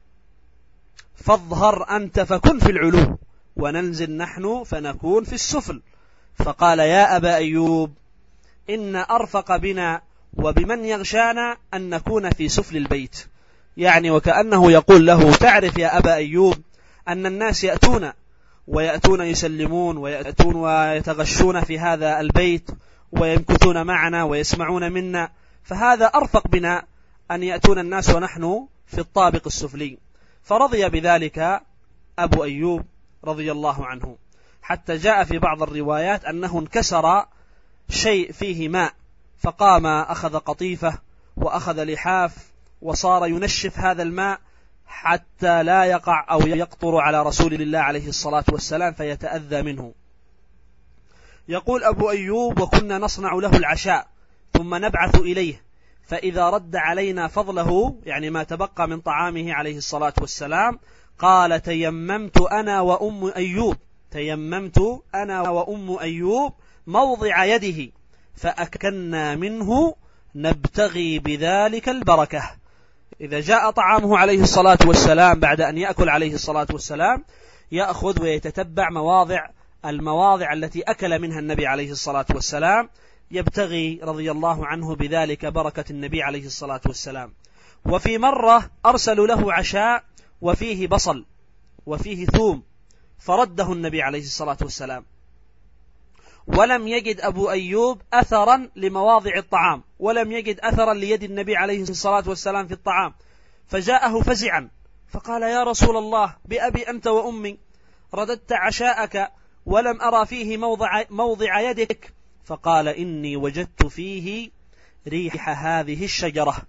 فاظهر أنت فكن في العلو وننزل نحن فنكون في السفل. فقال يا أبا أيوب إن أرفق بنا وبمن يغشانا أن نكون في سفل البيت، يعني وكأنه يقول له تعرف يا أبا أيوب أن الناس يأتون ويأتون يسلمون ويأتون ويتغشون في هذا البيت ويمكثون معنا ويسمعون منا، فهذا أرفق بنا أن يأتون الناس ونحن في الطابق السفلي. فرضي بذلك أبو أيوب رضي الله عنه، حتى جاء في بعض الروايات أنه انكسر شيء فيه ماء، فقام أخذ قطيفة وأخذ لحاف وصار ينشف هذا الماء حتى لا يقع أو يقطر على رسول الله عليه الصلاة والسلام فيتأذى منه. يقول أبو أيوب وكنا نصنع له العشاء ثم نبعث إليه، فإذا رد علينا فضله يعني ما تبقى من طعامه عليه الصلاة والسلام قال تيممت أنا وأم أيوب تيممت أنا وأم أيوب موضع يده فأكلنا منه نبتغي بذلك البركة. إذا جاء طعامه عليه الصلاة والسلام بعد أن يأكل عليه الصلاة والسلام يأخذ ويتتبع مواضع المواضع التي أكل منها النبي عليه الصلاة والسلام، يبتغي رضي الله عنه بذلك بركة النبي عليه الصلاة والسلام. وفي مرة أرسلوا له عشاء وفيه بصل وفيه ثوم فرده النبي عليه الصلاة والسلام، ولم يجد أبو أيوب أثرا لمواضع الطعام ولم يجد أثرا ليد النبي عليه الصلاة والسلام في الطعام، فجاءه فزعا فقال يا رسول الله بأبي أنت وأمي رددت عشاءك ولم أرى فيه موضع, موضع يدك، فقال إني وجدت فيه ريح هذه الشجرة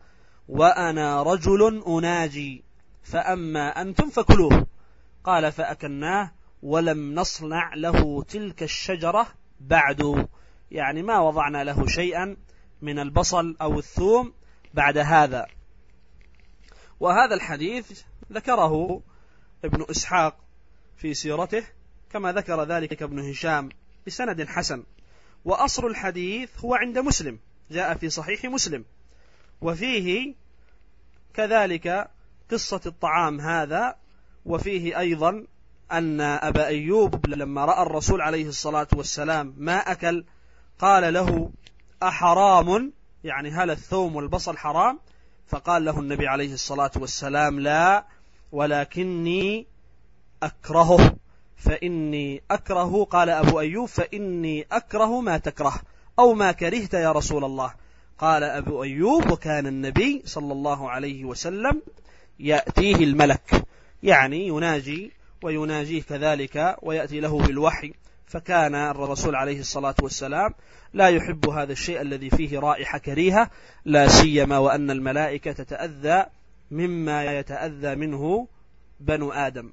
وأنا رجل أناجي، فأما أنتم فكلوه. قال فأكلناه ولم نصنع له تلك الشجرة بعد، يعني ما وضعنا له شيئا من البصل أو الثوم بعد هذا. وهذا الحديث ذكره ابن إسحاق في سيرته، كما ذكر ذلك ابن هشام بسند حسن. وأصل الحديث هو عند مسلم، جاء في صحيح مسلم، وفيه كذلك قصة الطعام هذا، وفيه أيضا أن أبا أيوب لما رأى الرسول عليه الصلاة والسلام ما أكل قال له أحرام، يعني هل الثوم والبصل حرام؟ فقال له النبي عليه الصلاة والسلام لا، ولكني أكرهه فإني أكره. قال أبو أيوب فإني أكره ما تكره أو ما كرهت يا رسول الله. قال أبو أيوب وكان النبي صلى الله عليه وسلم يأتيه الملك، يعني يناجي ويناجيه كذلك ويأتي له بالوحي، فكان الرسول عليه الصلاة والسلام لا يحب هذا الشيء الذي فيه رائحة كريهة، لا سيما وأن الملائكة تتأذى مما يتأذى منه بنو آدم.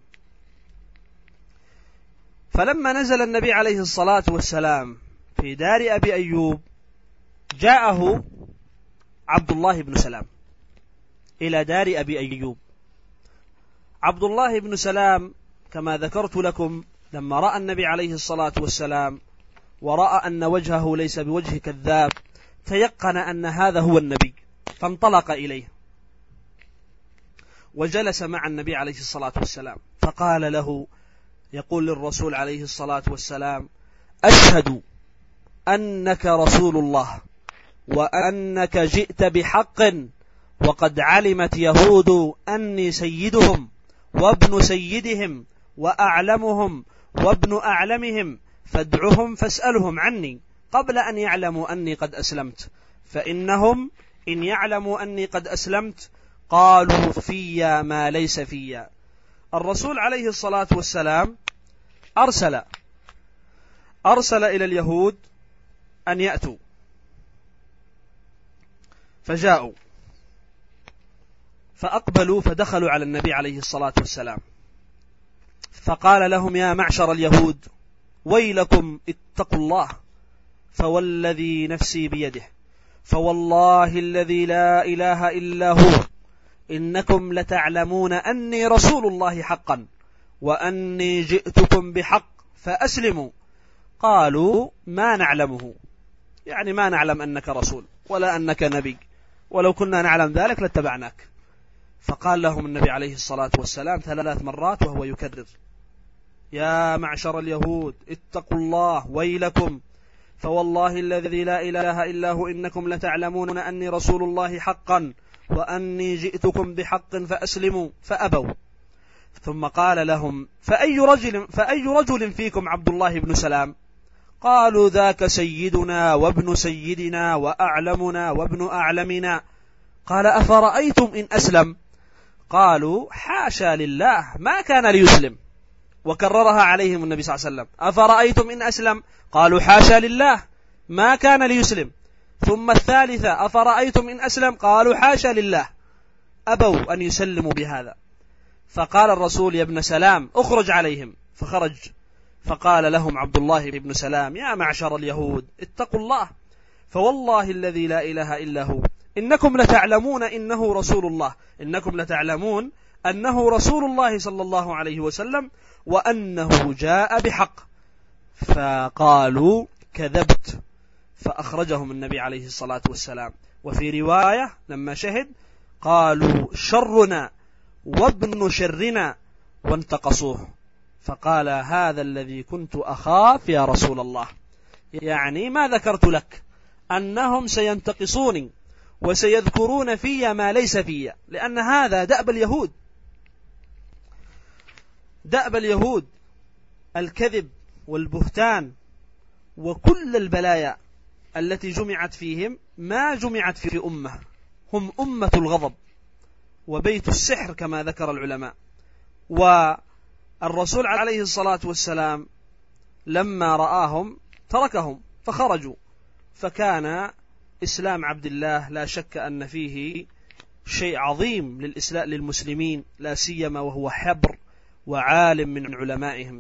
فلما نزل النبي عليه الصلاة والسلام في دار أبي أيوب جاءه عبد الله بن سلام إلى دار أبي أيوب. عبد الله بن سلام كما ذكرت لكم لما رأى النبي عليه الصلاة والسلام ورأى أن وجهه ليس بوجه كذاب تيقن أن هذا هو النبي، فانطلق إليه وجلس مع النبي عليه الصلاة والسلام، فقال له، يقول للرسول عليه الصلاة والسلام: أشهد أنك رسول الله وأنك جئت بحق، وقد علمت يهود أني سيدهم وابن سيدهم وأعلمهم وابن أعلمهم، فادعهم فاسألهم عني قبل أن يعلموا أني قد أسلمت، فإنهم إن يعلموا أني قد أسلمت قالوا في ما ليس في. الرسول عليه الصلاة والسلام أرسل أرسل إلى اليهود أن يأتوا، فجاءوا فأقبلوا فدخلوا على النبي عليه الصلاة والسلام، فقال لهم: يا معشر اليهود ويلكم اتقوا الله، فوالذي نفسي بيده، فوالله الذي لا إله إلا هو، إنكم لتعلمون أني رسول الله حقا، وأني جئتكم بحق فأسلموا. قالوا: ما نعلمه، يعني ما نعلم أنك رسول ولا أنك نبي، ولو كنا نعلم ذلك لاتبعناك. فقال لهم النبي عليه الصلاة والسلام ثلاث مرات وهو يكرر: يا معشر اليهود اتقوا الله ويلكم، فوالله الذي لا إله إلا هو إنكم لتعلمون أني رسول الله حقا، وأني جئتكم بحق فأسلموا، فأبوا. ثم قال لهم: فأي رجل, فأي رجل فيكم عبد الله بن سلام؟ قالوا: ذاك سيدنا وابن سيدنا وأعلمنا وابن أعلمنا. قال: أفرأيتم إن أسلم؟ قالوا: حاشا لله، ما كان ليسلم. وكررها عليهم النبي صلى الله عليه وسلم: أفرأيتم إن أسلم؟ قالوا: حاشا لله، ما كان ليسلم. ثم الثالثة: أفرأيتم إن أسلم؟ قالوا: حاشا لله. أبوا أن يسلموا بهذا. فقال الرسول: يا ابن سلام اخرج عليهم. فخرج، فقال لهم عبد الله بن سلام: يا معشر اليهود اتقوا الله، فوالله الذي لا إله إلا هو إنكم لتعلمون إنه رسول الله، إنكم لتعلمون أنه رسول الله صلى الله عليه وسلم، وأنه جاء بحق. فقالوا: كذبت. فأخرجهم النبي عليه الصلاة والسلام. وفي رواية لما شهد قالوا: شرنا وابن شرنا، وانتقصوه. فقال: هذا الذي كنت أخاف يا رسول الله، يعني ما ذكرت لك أنهم سينتقصوني وسيذكرون في ما ليس في، لأن هذا دأب اليهود، دأب اليهود الكذب والبهتان وكل البلايا التي جمعت فيهم ما جمعت في أمة، هم أمة الغضب وبيت السحر كما ذكر العلماء. والرسول عليه الصلاة والسلام لما رآهم تركهم فخرجوا، فكان إسلام عبد الله لا شك أن فيه شيء عظيم للإسلام للمسلمين، لا سيما وهو حبر وعالم من علمائهم.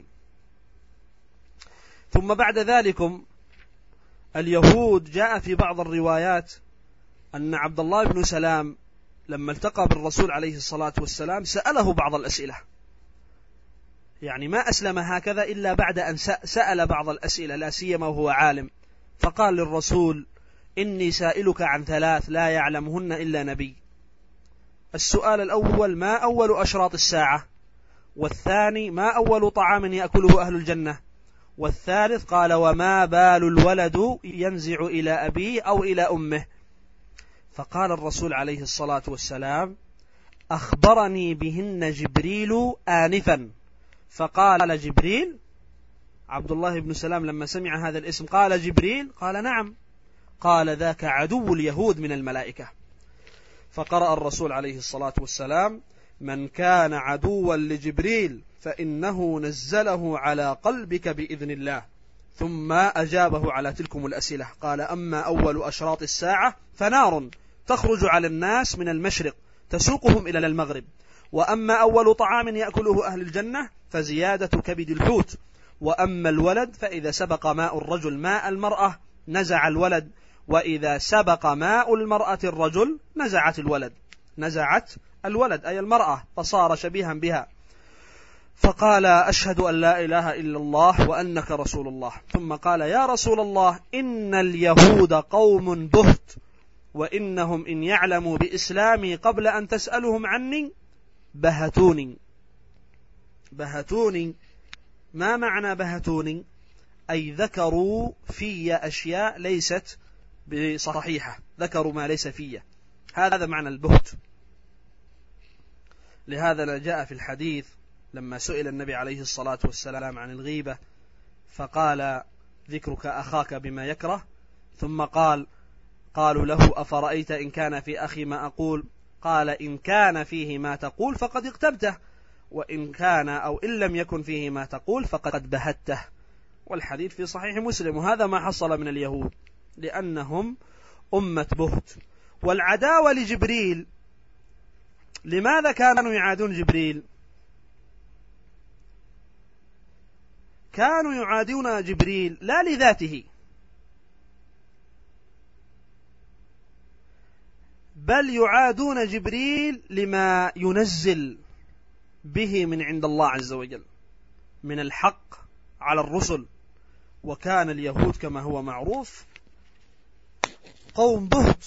ثم بعد ذلكم اليهود، جاء في بعض الروايات أن عبد الله بن سلام لما التقى بالرسول عليه الصلاة والسلام سأله بعض الأسئلة، يعني ما أسلم هكذا إلا بعد أن سأل بعض الأسئلة، لا سيما وهو عالم. فقال للرسول: إني سائلك عن ثلاث لا يعلمهن إلا نبي. السؤال الأول: ما أول أشراط الساعة؟ والثاني: ما أول طعام يأكله أهل الجنة؟ والثالث قال: وما بال الولد ينزع إلى أبيه أو إلى أمه؟ فقال الرسول عليه الصلاة والسلام: أخبرني بهن جبريل آنفا. فقال جبريل، عبد الله بن سلام لما سمع هذا الاسم قال: جبريل؟ قال: نعم. قال: ذاك عدو اليهود من الملائكة. فقرأ الرسول عليه الصلاة والسلام: من كان عدوا لجبريل فإنه نزله على قلبك بإذن الله. ثم أجابه على تلكم الأسئلة. قال: أما أول أشراط الساعة فنار تخرج على الناس من المشرق تسوقهم إلى المغرب. وأما أول طعام يأكله أهل الجنة فزيادة كبد الحوت. وأما الولد فإذا سبق ماء الرجل ماء المرأة نزع الولد، وإذا سبق ماء المرأة الرجل نزعت الولد نزعت الولد أي المرأة، فصار شبيها بها. فقال: أشهد أن لا إله إلا الله وأنك رسول الله. ثم قال: يا رسول الله، إن اليهود قوم بهت، وإنهم إن يعلموا بإسلامي قبل أن تسألهم عني بهتوني. بهتوني، ما معنى بهتوني؟ أي ذكروا في أشياء ليست بصحيحة، ذكروا ما ليس فيه، هذا معنى البهت. لهذا جاء في الحديث لما سئل النبي عليه الصلاة والسلام عن الغيبة فقال: ذكرك أخاك بما يكره. ثم قال قالوا له: أفرأيت إن كان في أخي ما أقول؟ قال: إن كان فيه ما تقول فقد اغتبته، وإن كان أو إن لم يكن فيه ما تقول فقد بهته. والحديث في صحيح مسلم. وهذا ما حصل من اليهود لأنهم أمة بهت. والعداوة لجبريل، لماذا كانوا يعادون جبريل؟ كانوا يعادون جبريل لا لذاته، بل يعادون جبريل لما ينزل به من عند الله عز وجل من الحق على الرسل. وكان اليهود كما هو معروف قوم بهت،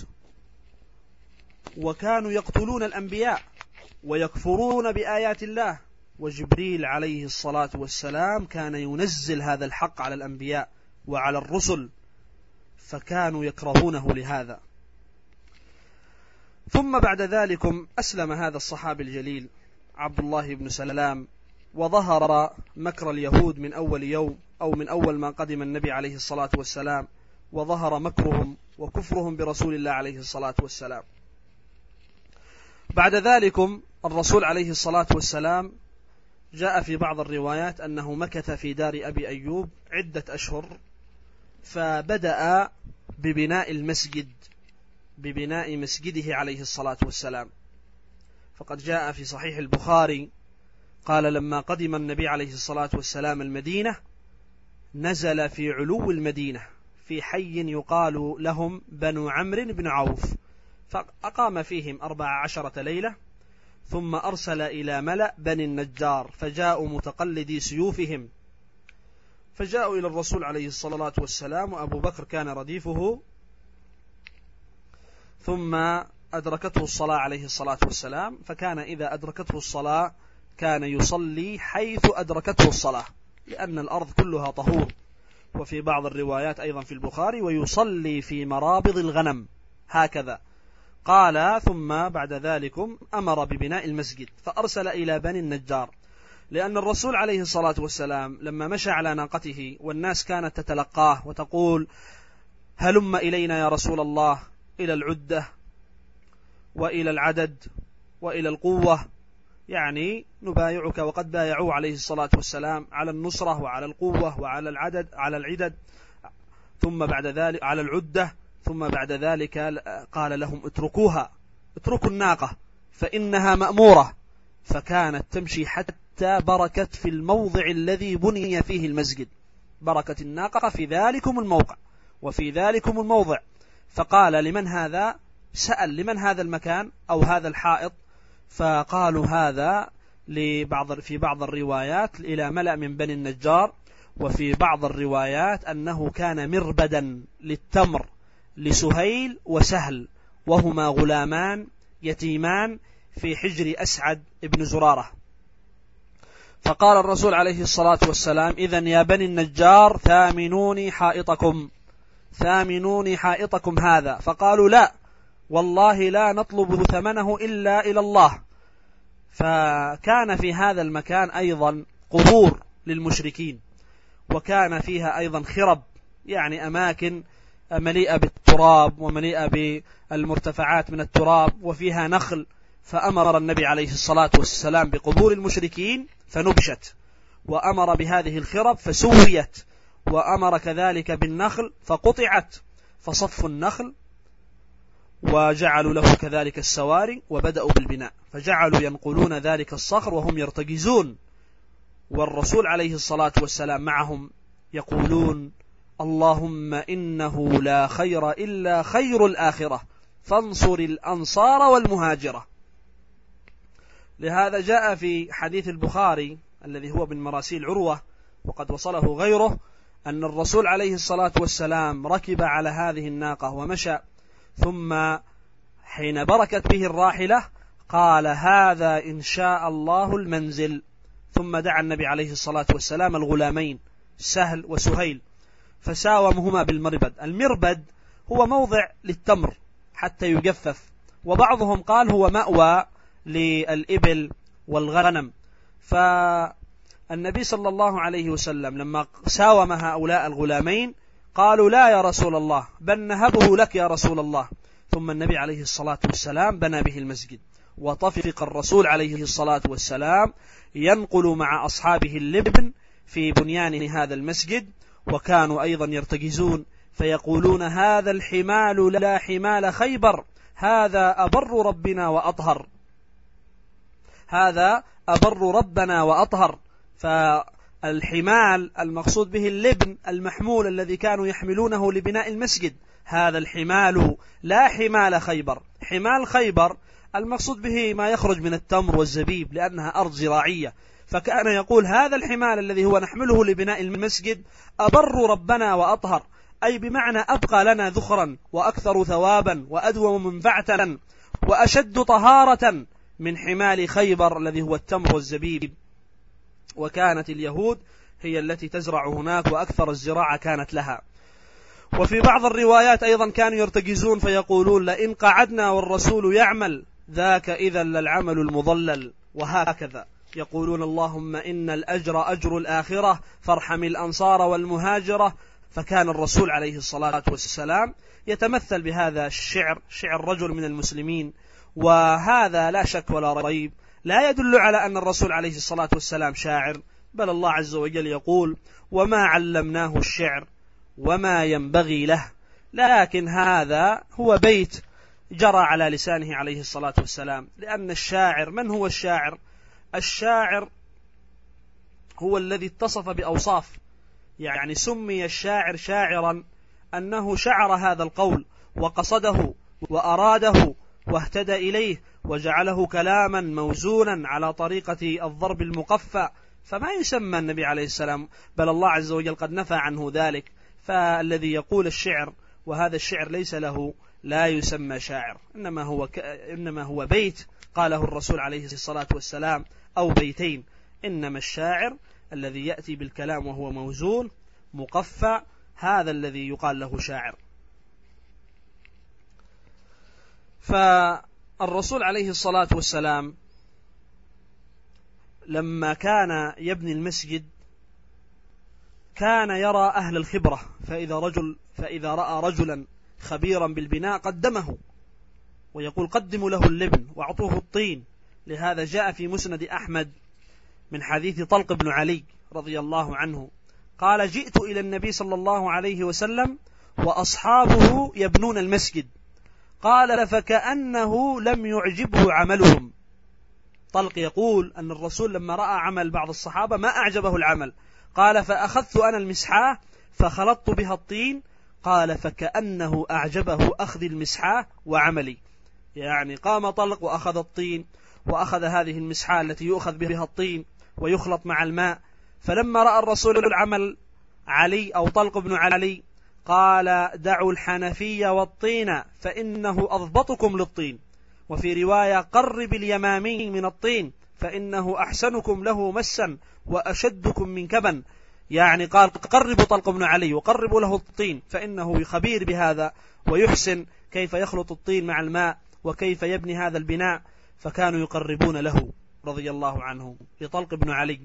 وكانوا يقتلون الأنبياء ويكفرون بآيات الله، وجبريل عليه الصلاة والسلام كان ينزل هذا الحق على الأنبياء وعلى الرسل، فكانوا يكرهونه لهذا. ثم بعد ذلك أسلم هذا الصحابي الجليل عبد الله بن سلام، وظهر مكر اليهود من أول يوم أو من أول ما قدم النبي عليه الصلاة والسلام، وظهر مكرهم وكفرهم برسول الله عليه الصلاة والسلام. بعد ذلك الرسول عليه الصلاة والسلام جاء في بعض الروايات أنه مكث في دار أبي أيوب عدة أشهر، فبدأ ببناء المسجد ببناء مسجده عليه الصلاة والسلام. فقد جاء في صحيح البخاري قال: لما قدم النبي عليه الصلاة والسلام المدينة نزل في علو المدينة في حي يقال لهم بنو عمرو بن عوف، فأقام فيهم أربع عشرة ليلة، ثم أرسل إلى ملأ بني النجار فجاءوا متقلدي سيوفهم، فجاءوا إلى الرسول عليه الصلاة والسلام، وأبو بكر كان رديفه، ثم أدركته الصلاة عليه الصلاة والسلام، فكان إذا أدركته الصلاة كان يصلي حيث أدركته الصلاة، لأن الأرض كلها طهور. وفي بعض الروايات أيضا في البخاري: ويصلي في مرابض الغنم، هكذا قال. ثم بعد ذلك أمر ببناء المسجد، فأرسل إلى بني النجار، لأن الرسول عليه الصلاة والسلام لما مشى على ناقته والناس كانت تتلقاه وتقول: هلم إلينا يا رسول الله إلى العدة وإلى العدد وإلى القوة، يعني نبايعك، وقد بايعوه عليه الصلاة والسلام على النصرة وعلى القوة وعلى العدد على العدد ثم بعد ذلك على العدة، ثم بعد ذلك قال لهم: اتركوها اتركوا الناقة فإنها مأمورة، فكانت تمشي حتى بركت في الموضع الذي بني فيه المسجد، بركت الناقة في ذلكم الموقع وفي ذلكم الموضع. فقال لمن هذا؟ سأل لمن هذا المكان أو هذا الحائط؟ فقالوا هذا لبعض في بعض الروايات إلى ملأ من بني النجار، وفي بعض الروايات أنه كان مربدا للتمر لسهيل وسهل، وهما غلامان يتيمان في حجر أسعد ابن زرارة. فقال الرسول عليه الصلاة والسلام: إذن يا بني النجار ثامنوني حائطكم، ثامنوني حائطكم هذا. فقالوا: لا والله لا نطلب ثمنه إلا إلى الله. فكان في هذا المكان أيضا قبور للمشركين، وكان فيها أيضا خرب، يعني أماكن مليئة بالتراب ومليئة بالمرتفعات من التراب وفيها نخل. فأمر النبي عليه الصلاة والسلام بقبور المشركين فنبشت، وأمر بهذه الخرب فسويت، وأمر كذلك بالنخل فقطعت فصفوا النخل، وجعلوا له كذلك السواري وبدأوا بالبناء، فجعلوا ينقلون ذلك الصخر وهم يرتجزون، والرسول عليه الصلاة والسلام معهم يقولون: اللهم إنه لا خير إلا خير الآخرة فانصر الأنصار والمهاجرة. لهذا جاء في حديث البخاري الذي هو من مراسيل عروة وقد وصله غيره أن الرسول عليه الصلاة والسلام ركب على هذه الناقة ومشى، ثم حين بركت به الراحلة قال: هذا إن شاء الله المنزل. ثم دعا النبي عليه الصلاة والسلام الغلامين سهل وسهيل فساومهما بالمربد. المربد هو موضع للتمر حتى يجفف، وبعضهم قال هو مأوى للإبل والغنم. فالنبي صلى الله عليه وسلم لما ساوم هؤلاء الغلامين قالوا: لا يا رسول الله، بل نهبه لك يا رسول الله. ثم النبي عليه الصلاة والسلام بنى به المسجد، وطفق الرسول عليه الصلاة والسلام ينقل مع أصحابه اللبن في بنيان هذا المسجد، وكانوا أيضا يرتجزون فيقولون: هذا الحمال لا حمال خيبر، هذا أبر ربنا وأطهر، هذا أبر ربنا وأطهر. فالحمال المقصود به اللبن المحمول الذي كانوا يحملونه لبناء المسجد، هذا الحمال لا حمال خيبر. حمال خيبر المقصود به ما يخرج من التمر والزبيب لأنها أرض زراعية، فكان يقول: هذا الحمال الذي هو نحمله لبناء المسجد أبر ربنا وأطهر، أي بمعنى أبقى لنا ذخرا وأكثر ثوابا وأدوم منفعة وأشد طهارة من حمال خيبر الذي هو التمر والزبيب. وكانت اليهود هي التي تزرع هناك، وأكثر الزراعة كانت لها. وفي بعض الروايات أيضا كانوا يرتجزون فيقولون: لئن قعدنا والرسول يعمل ذاك إذا للعمل المضلل. وهكذا يقولون: اللهم إن الأجر أجر الآخرة فارحم الأنصار والمهاجرة. فكان الرسول عليه الصلاة والسلام يتمثل بهذا الشعر، شعر رجل من المسلمين، وهذا لا شك ولا ريب لا يدل على أن الرسول عليه الصلاة والسلام شاعر، بل الله عز وجل يقول: وما علمناه الشعر وما ينبغي له. لكن هذا هو بيت جرى على لسانه عليه الصلاة والسلام، لأن الشاعر، من هو الشاعر؟ الشاعر هو الذي اتصف بأوصاف، يعني سمي الشاعر شاعرا أنه شعر هذا القول وقصده وأراده واهتدى إليه وجعله كلاما موزونا على طريقة الضرب المقفى، فما يسمى النبي عليه السلام، بل الله عز وجل قد نفى عنه ذلك. فالذي يقول الشعر وهذا الشعر ليس له لا يسمى شاعر، إنما هو, ك... إنما هو بيت قاله الرسول عليه الصلاة والسلام أو بيتين. إنما الشاعر الذي يأتي بالكلام وهو موزون مقفى، هذا الذي يقال له شاعر. فالرسول عليه الصلاة والسلام لما كان يبني المسجد كان يرى أهل الخبرة، فإذا, رجل فإذا رأى رجلا خبيرا بالبناء قدمه، ويقول: قدموا له اللبن واعطوه الطين. لهذا جاء في مسند أحمد من حديث طلق بن علي رضي الله عنه قال: جئت إلى النبي صلى الله عليه وسلم وأصحابه يبنون المسجد، قال فكأنه لم يعجبه عملهم. طلق يقول أن الرسول لما رأى عمل بعض الصحابة ما أعجبه العمل، قال فأخذت أنا المسحاة فخلطت بها الطين، قال فكأنه أعجبه أخذ المسحاة وعملي. يعني قام طلق وأخذ الطين وأخذ هذه المسحاة التي يؤخذ بها الطين ويخلط مع الماء، فلما رأى الرسول العمل علي أو طلق بن علي قال دعوا الحنفي والطين فإنه أضبطكم للطين، وفي رواية قرب اليمامي من الطين فإنه أحسنكم له مسا وأشدكم من كبن. يعني قال قربوا طلق بن علي وقربوا له الطين فإنه خبير بهذا ويحسن كيف يخلط الطين مع الماء وكيف يبني هذا البناء، فكانوا يقربون له رضي الله عنه لطلق بن علي.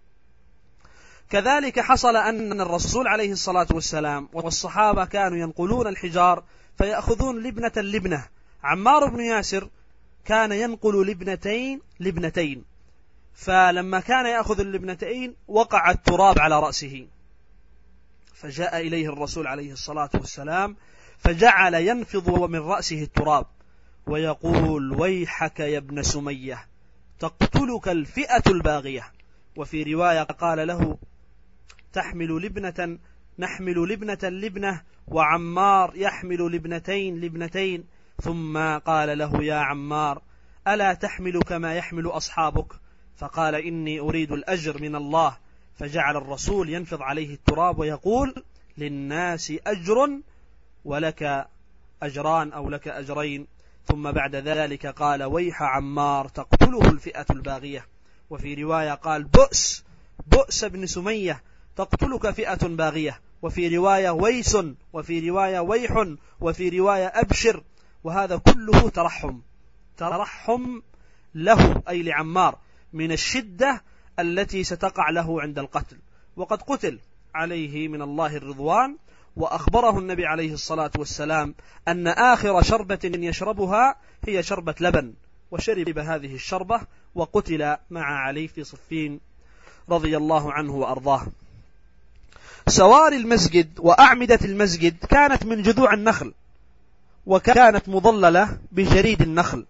كذلك حصل أن الرسول عليه الصلاة والسلام والصحابة كانوا ينقلون الحجار فيأخذون لبنة لبنة. عمار بن ياسر كان ينقل لبنتين لبنتين، فلما كان يأخذ اللبنتين وقع التراب على رأسه، فجاء إليه الرسول عليه الصلاة والسلام فجعل ينفض من رأسه التراب ويقول ويحك يا ابن سمية تقتلك الفئة الباغية. وفي رواية قال له تحمل لبنة نحمل لبنة لبنة وعمار يحمل لبنتين لبنتين، ثم قال له يا عمار ألا تحمل كما يحمل أصحابك؟ فقال إني أريد الأجر من الله، فجعل الرسول ينفض عليه التراب ويقول للناس أجر ولك أجران أو لك أجرين، ثم بعد ذلك قال ويح عمار تقتله الفئة الباغية. وفي رواية قال بؤس بؤس ابن سمية تقتلك فئة باغية، وفي رواية ويس، وفي رواية ويح، وفي رواية أبشر. وهذا كله ترحم ترحم له أي لعمار من الشدة التي ستقع له عند القتل، وقد قتل عليه من الله الرضوان. وأخبره النبي عليه الصلاة والسلام أن آخر شربة يشربها هي شربة لبن، وشرب هذه الشربة وقتل مع علي في صفين رضي الله عنه وأرضاه. سواري المسجد وأعمدة المسجد كانت من جذوع النخل، وكانت مظللة بجريد النخل،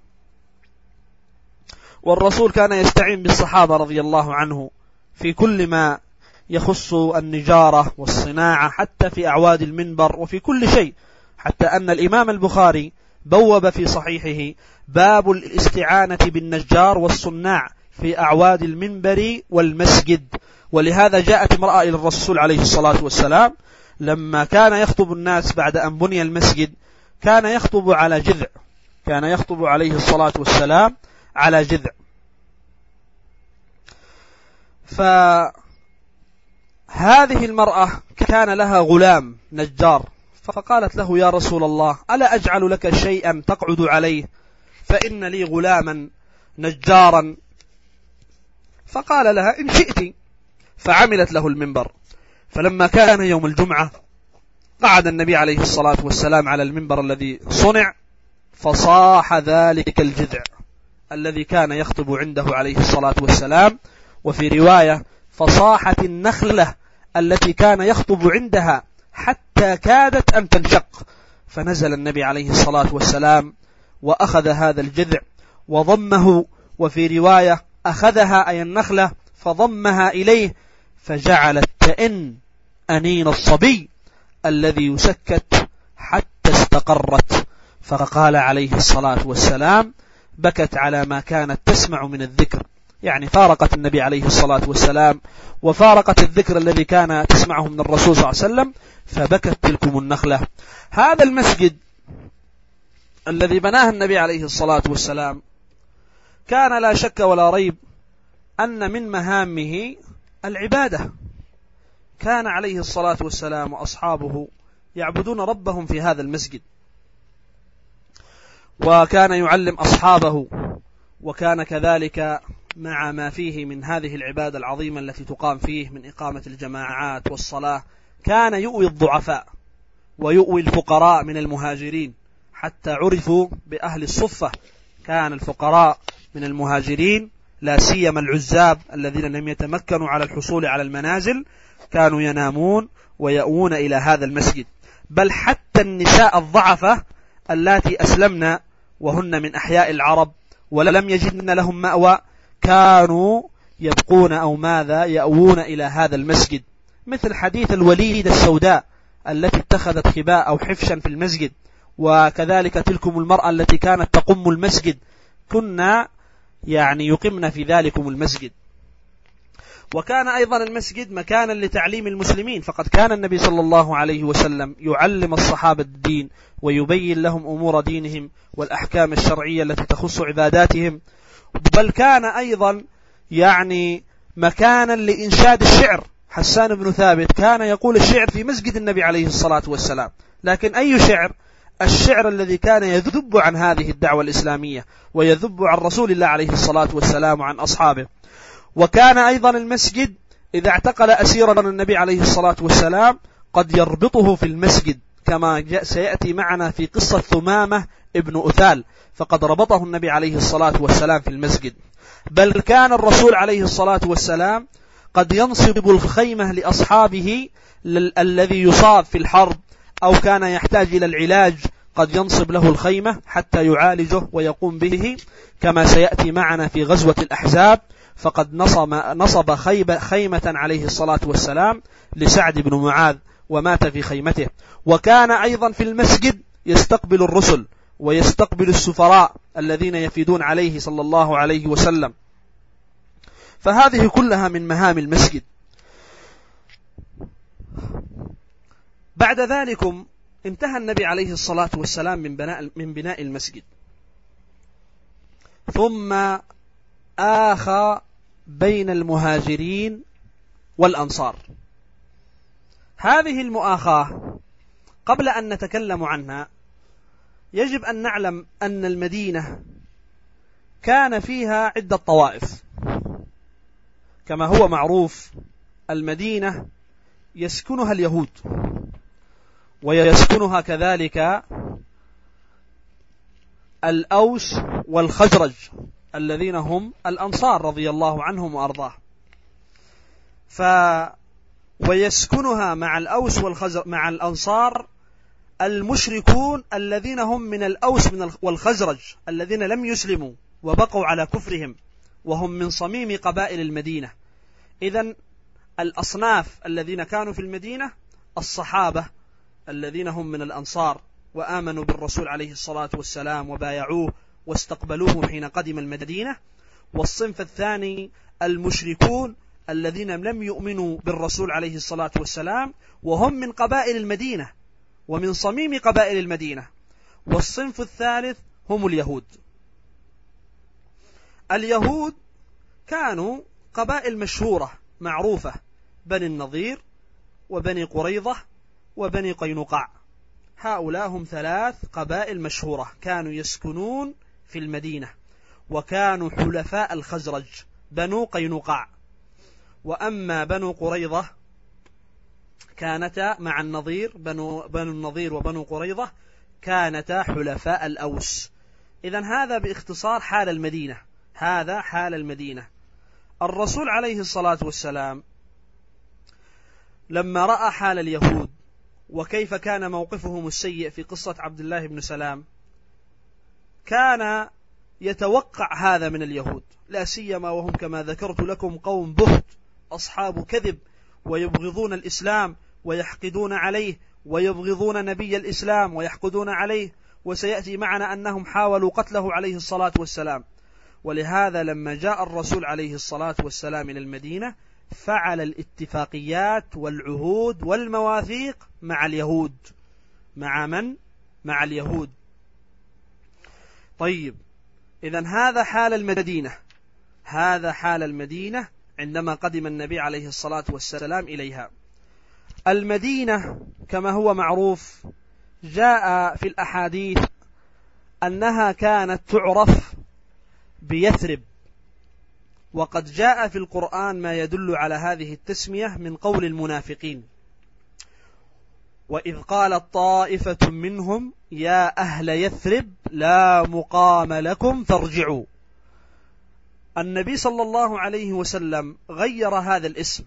والرسول كان يستعين بالصحابة رضي الله عنه في كل ما يخص النجارة والصناعة، حتى في أعواد المنبر وفي كل شيء، حتى أن الإمام البخاري بوب في صحيحه باب الاستعانة بالنجار والصناع في أعواد المنبر والمسجد. ولهذا جاءت امرأة إلى الرسول عليه الصلاة والسلام لما كان يخطب الناس بعد أن بني المسجد، كان يخطب على جذع، كان يخطب عليه الصلاة والسلام على جذع. فهذه المرأة كان لها غلام نجار، فقالت له يا رسول الله ألا أجعل لك شيئا تقعد عليه، فإن لي غلاما نجارا. فقال لها إن شئت، فعملت له المنبر. فلما كان يوم الجمعة قعد النبي عليه الصلاة والسلام على المنبر الذي صنع، فصاح ذلك الجذع الذي كان يخطب عنده عليه الصلاة والسلام. وفي رواية فصاحت النخلة التي كان يخطب عندها حتى كادت أن تنشق، فنزل النبي عليه الصلاة والسلام وأخذ هذا الجذع وضمه، وفي رواية أخذها أي النخلة فضمها إليه، فجعلت تئن أنين الصبي الذي يسكت حتى استقرت. فقال عليه الصلاة والسلام بكت على ما كانت تسمع من الذكر، يعني فارقت النبي عليه الصلاة والسلام وفارقت الذكر الذي كان تسمعه من الرسول صلى الله عليه وسلم، فبكت تلكم النخلة. هذا المسجد الذي بناه النبي عليه الصلاة والسلام كان لا شك ولا ريب أن من مهامه العبادة. كان عليه الصلاة والسلام وأصحابه يعبدون ربهم في هذا المسجد، وكان يعلم أصحابه، وكان كذلك مع ما فيه من هذه العبادة العظيمة التي تقام فيه من إقامة الجماعات والصلاة، كان يؤوي الضعفاء ويؤوي الفقراء من المهاجرين، حتى عرفوا بأهل الصفة. كان الفقراء من المهاجرين لا سيما العزاب الذين لم يتمكنوا على الحصول على المنازل كانوا ينامون ويأوون إلى هذا المسجد. بل حتى النساء الضعفة اللاتي أسلمن وهن من أحياء العرب ولم يجدن لهم مأوى كانوا يبقون أو ماذا يأوون إلى هذا المسجد، مثل حديث الوليدة السوداء التي اتخذت خباء أو حفشا في المسجد، وكذلك تلكم المرأة التي كانت تقم المسجد، كنا يعني يقمن في ذلكم المسجد. وكان أيضا المسجد مكانا لتعليم المسلمين، فقد كان النبي صلى الله عليه وسلم يعلم الصحابة الدين ويبين لهم أمور دينهم والأحكام الشرعية التي تخص عباداتهم، بل كان أيضا يعني مكانا لإنشاد الشعر. حسان بن ثابت كان يقول الشعر في مسجد النبي عليه الصلاة والسلام، لكن أي شعر؟ الشعر الذي كان يذب عن هذه الدعوة الإسلامية ويذب عن رسول الله عليه الصلاة والسلام وعن أصحابه. وكان أيضا المسجد إذا اعتقل أسيرا النبي عليه الصلاة والسلام قد يربطه في المسجد، كما سيأتي معنا في قصة ثمامة ابن أثال، فقد ربطه النبي عليه الصلاة والسلام في المسجد. بل كان الرسول عليه الصلاة والسلام قد ينصب الخيمة لأصحابه الذي يصاب في الحرب أو كان يحتاج إلى العلاج، قد ينصب له الخيمة حتى يعالجه ويقوم به، كما سيأتي معنا في غزوة الأحزاب، فقد نصب, نصب خيمة عليه الصلاة والسلام لسعد بن معاذ ومات في خيمته. وكان أيضا في المسجد يستقبل الرسل ويستقبل السفراء الذين يفيدون عليه صلى الله عليه وسلم، فهذه كلها من مهام المسجد. بعد ذلك انتهى النبي عليه الصلاة والسلام من بناء, من بناء المسجد، ثم آخى بين المهاجرين والأنصار. هذه المؤاخاة قبل أن نتكلم عنها يجب أن نعلم أن المدينة كان فيها عدة طوائف. كما هو معروف المدينة يسكنها اليهود ويسكنها كذلك الأوس والخزرج الذين هم الأنصار رضي الله عنهم وأرضاه. ف ويسكنها مع الأوس والخزرج مع الأنصار المشركون الذين هم من الأوس والخزرج الذين لم يسلموا وبقوا على كفرهم، وهم من صميم قبائل المدينة. إذن الأصناف الذين كانوا في المدينة الصحابة الذين هم من الأنصار وآمنوا بالرسول عليه الصلاة والسلام وبايعوه واستقبلوه حين قدم المدينة، والصنف الثاني المشركون الذين لم يؤمنوا بالرسول عليه الصلاة والسلام وهم من قبائل المدينة ومن صميم قبائل المدينة، والصنف الثالث هم اليهود. اليهود كانوا قبائل مشهورة معروفة، بني النضير وبني قريظة وبني قينقاع، هؤلاء هم ثلاث قبائل مشهورة كانوا يسكنون في المدينة، وكانوا حلفاء الخزرج بنو قينقاع. وأما بنو قريظة كانتا مع النضير، بنو, بنو النضير وبنو قريظة كانتا حلفاء الأوس. إذن هذا باختصار حال المدينة، هذا حال المدينة. الرسول عليه الصلاة والسلام لما رأى حال اليهود وكيف كان موقفهم السيء في قصة عبد الله بن سلام، كان يتوقع هذا من اليهود، لا سيما وهم كما ذكرت لكم قوم بهت أصحاب كذب، ويبغضون الإسلام ويحقدون عليه، ويبغضون نبي الإسلام ويحقدون عليه، وسيأتي معنا أنهم حاولوا قتله عليه الصلاة والسلام. ولهذا لما جاء الرسول عليه الصلاة والسلام إلى المدينة فعل الاتفاقيات والعهود والمواثيق مع اليهود. مع من؟ مع اليهود. طيب، إذن هذا حال المدينة، هذا حال المدينة عندما قدم النبي عليه الصلاة والسلام إليها. المدينة كما هو معروف جاء في الأحاديث أنها كانت تعرف بيثرب، وقد جاء في القرآن ما يدل على هذه التسمية من قول المنافقين: وإذ قالت طائفة منهم يا أهل يثرب لا مقام لكم فارجعوا. النبي صلى الله عليه وسلم غير هذا الاسم.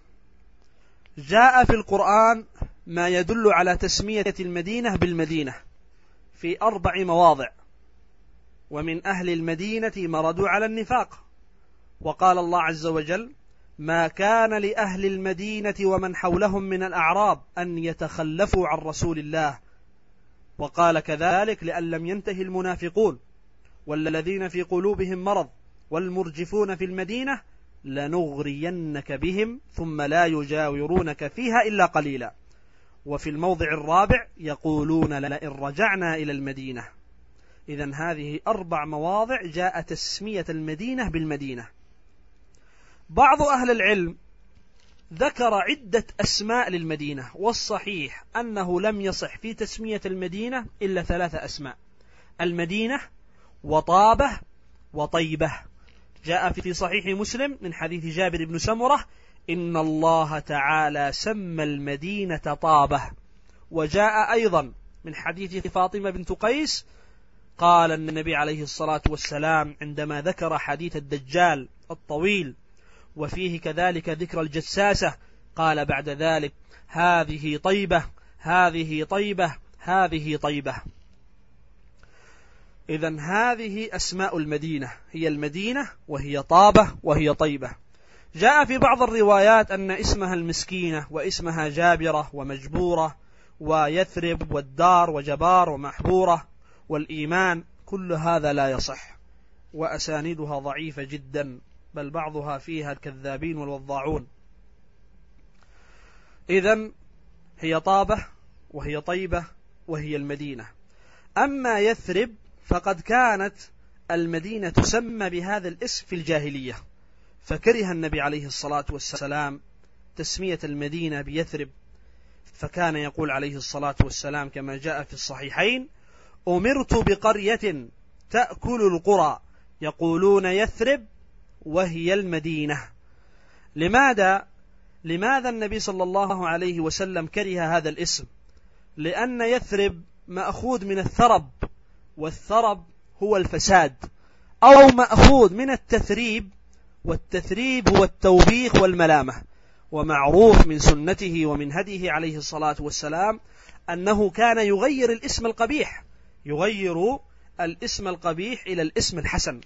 جاء في القرآن ما يدل على تسمية المدينة بالمدينة، في أربع مواضع: ومن أهل المدينة مردوا على النفاق، وقال الله عز وجل: ما كان لأهل المدينة ومن حولهم من الأعراب أن يتخلفوا عن رسول الله، وقال كذلك: لأن لم ينتهي المنافقون والذين في قلوبهم مرض والمرجفون في المدينة لنغرينك بهم ثم لا يجاورونك فيها إلا قليلا. وفي الموضع الرابع: يقولون لئن رجعنا إلى المدينة. إذن هذه أربع مواضع جاء تسمية المدينة بالمدينة. بعض أهل العلم ذكر عدة أسماء للمدينة، والصحيح أنه لم يصح في تسمية المدينة إلا ثلاثة أسماء: المدينة وطابة وطيبة. جاء في صحيح مسلم من حديث جابر بن سمرة: إن الله تعالى سمى المدينة طابة. وجاء أيضا من حديث فاطمة بنت قيس قال النبي عليه الصلاة والسلام عندما ذكر حديث الدجال الطويل وفيه كذلك ذكر الجساسة، قال بعد ذلك: هذه طيبة، هذه طيبة، هذه طيبة. إذن هذه أسماء المدينة، هي المدينة وهي طابة وهي طيبة. جاء في بعض الروايات أن اسمها المسكينة واسمها جابرة ومجبورة ويثرب والدار وجبار ومحبورة والإيمان. كل هذا لا يصح، وأسانيدها ضعيفة جدا، بل بعضها فيها الكذابين والوضاعون. إذن هي طابة وهي طيبة وهي المدينة. أما يثرب فقد كانت المدينة تسمى بهذا الاسم في الجاهلية، فكره النبي عليه الصلاة والسلام تسمية المدينة بيثرب، فكان يقول عليه الصلاة والسلام كما جاء في الصحيحين: أمرت بقرية تأكل القرى يقولون يثرب وهي المدينة. لماذا؟ لماذا النبي صلى الله عليه وسلم كره هذا الاسم؟ لأن يثرب مأخوذ من الثرب، والثرب هو الفساد، أو مأخوذ من التثريب، والتثريب هو التوبيخ والملامة. ومعروف من سنته ومن هديه عليه الصلاة والسلام أنه كان يغير الاسم القبيح، يغير الاسم القبيح إلى الاسم الحسن،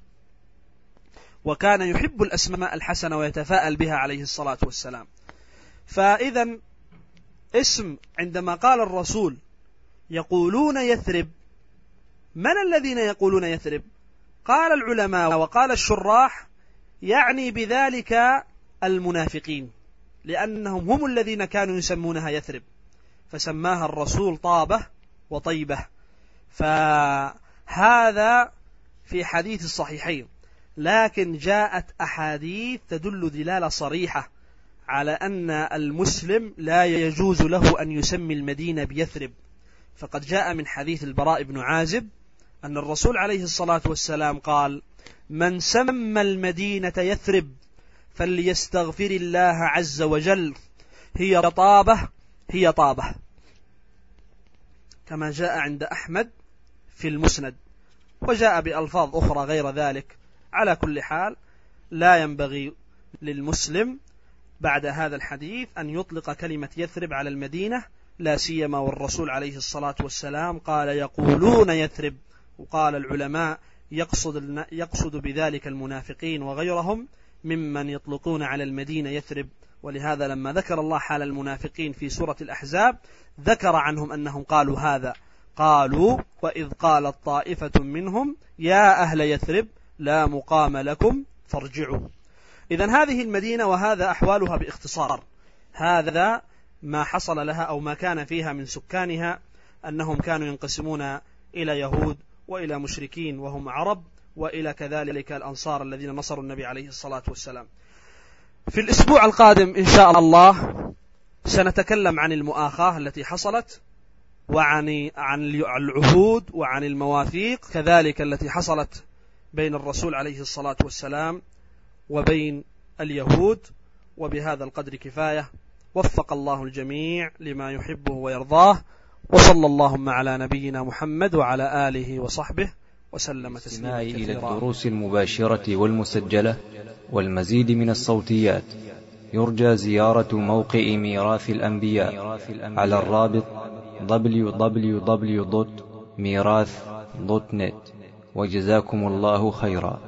وكان يحب الأسماء الحسنة ويتفاءل بها عليه الصلاة والسلام. فإذا اسم عندما قال الرسول يقولون يثرب، من الذين يقولون يثرب؟ قال العلماء وقال الشراح يعني بذلك المنافقين، لأنهم هم الذين كانوا يسمونها يثرب، فسماها الرسول طابة وطيبة. فهذا في حديث الصحيحين، لكن جاءت أحاديث تدل دلالة صريحة على أن المسلم لا يجوز له أن يسمي المدينة بيثرب. فقد جاء من حديث البراء بن عازب أن الرسول عليه الصلاة والسلام قال: من سمى المدينة يثرب فليستغفر الله عز وجل، هي طابة هي طابة، كما جاء عند أحمد في المسند، وجاء بألفاظ أخرى غير ذلك. على كل حال لا ينبغي للمسلم بعد هذا الحديث أن يطلق كلمة يثرب على المدينة، لا سيما والرسول عليه الصلاة والسلام قال يقولون يثرب، وقال العلماء يقصد, يقصد بذلك المنافقين وغيرهم ممن يطلقون على المدينة يثرب. ولهذا لما ذكر الله حال المنافقين في سورة الأحزاب ذكر عنهم أنهم قالوا هذا، قالوا: وإذ قالت طائفة منهم يا أهل يثرب لا مقام لكم فارجعوا. إذن هذه المدينة وهذا أحوالها باختصار. هذا ما حصل لها أو ما كان فيها من سكانها، أنهم كانوا ينقسمون إلى يهود وإلى مشركين وهم عرب، وإلى كذلك الأنصار الذين نصروا النبي عليه الصلاة والسلام. في الأسبوع القادم إن شاء الله سنتكلم عن المؤاخاة التي حصلت، وعن عن العهود وعن المواثيق كذلك التي حصلت بين الرسول عليه الصلاة والسلام وبين اليهود. وبهذا القدر كفاية، وفق الله الجميع لما يحبه ويرضاه، وصلى اللهم على نبينا محمد وعلى آله وصحبه وسلم تسليما كثيرا. إلى الدروس المباشرة والمسجلة والمزيد من الصوتيات يرجى زيارة موقع ميراث الأنبياء على الرابط دبليو دبليو دبليو دوت ميراث دوت نت. وجزاكم الله خيرا.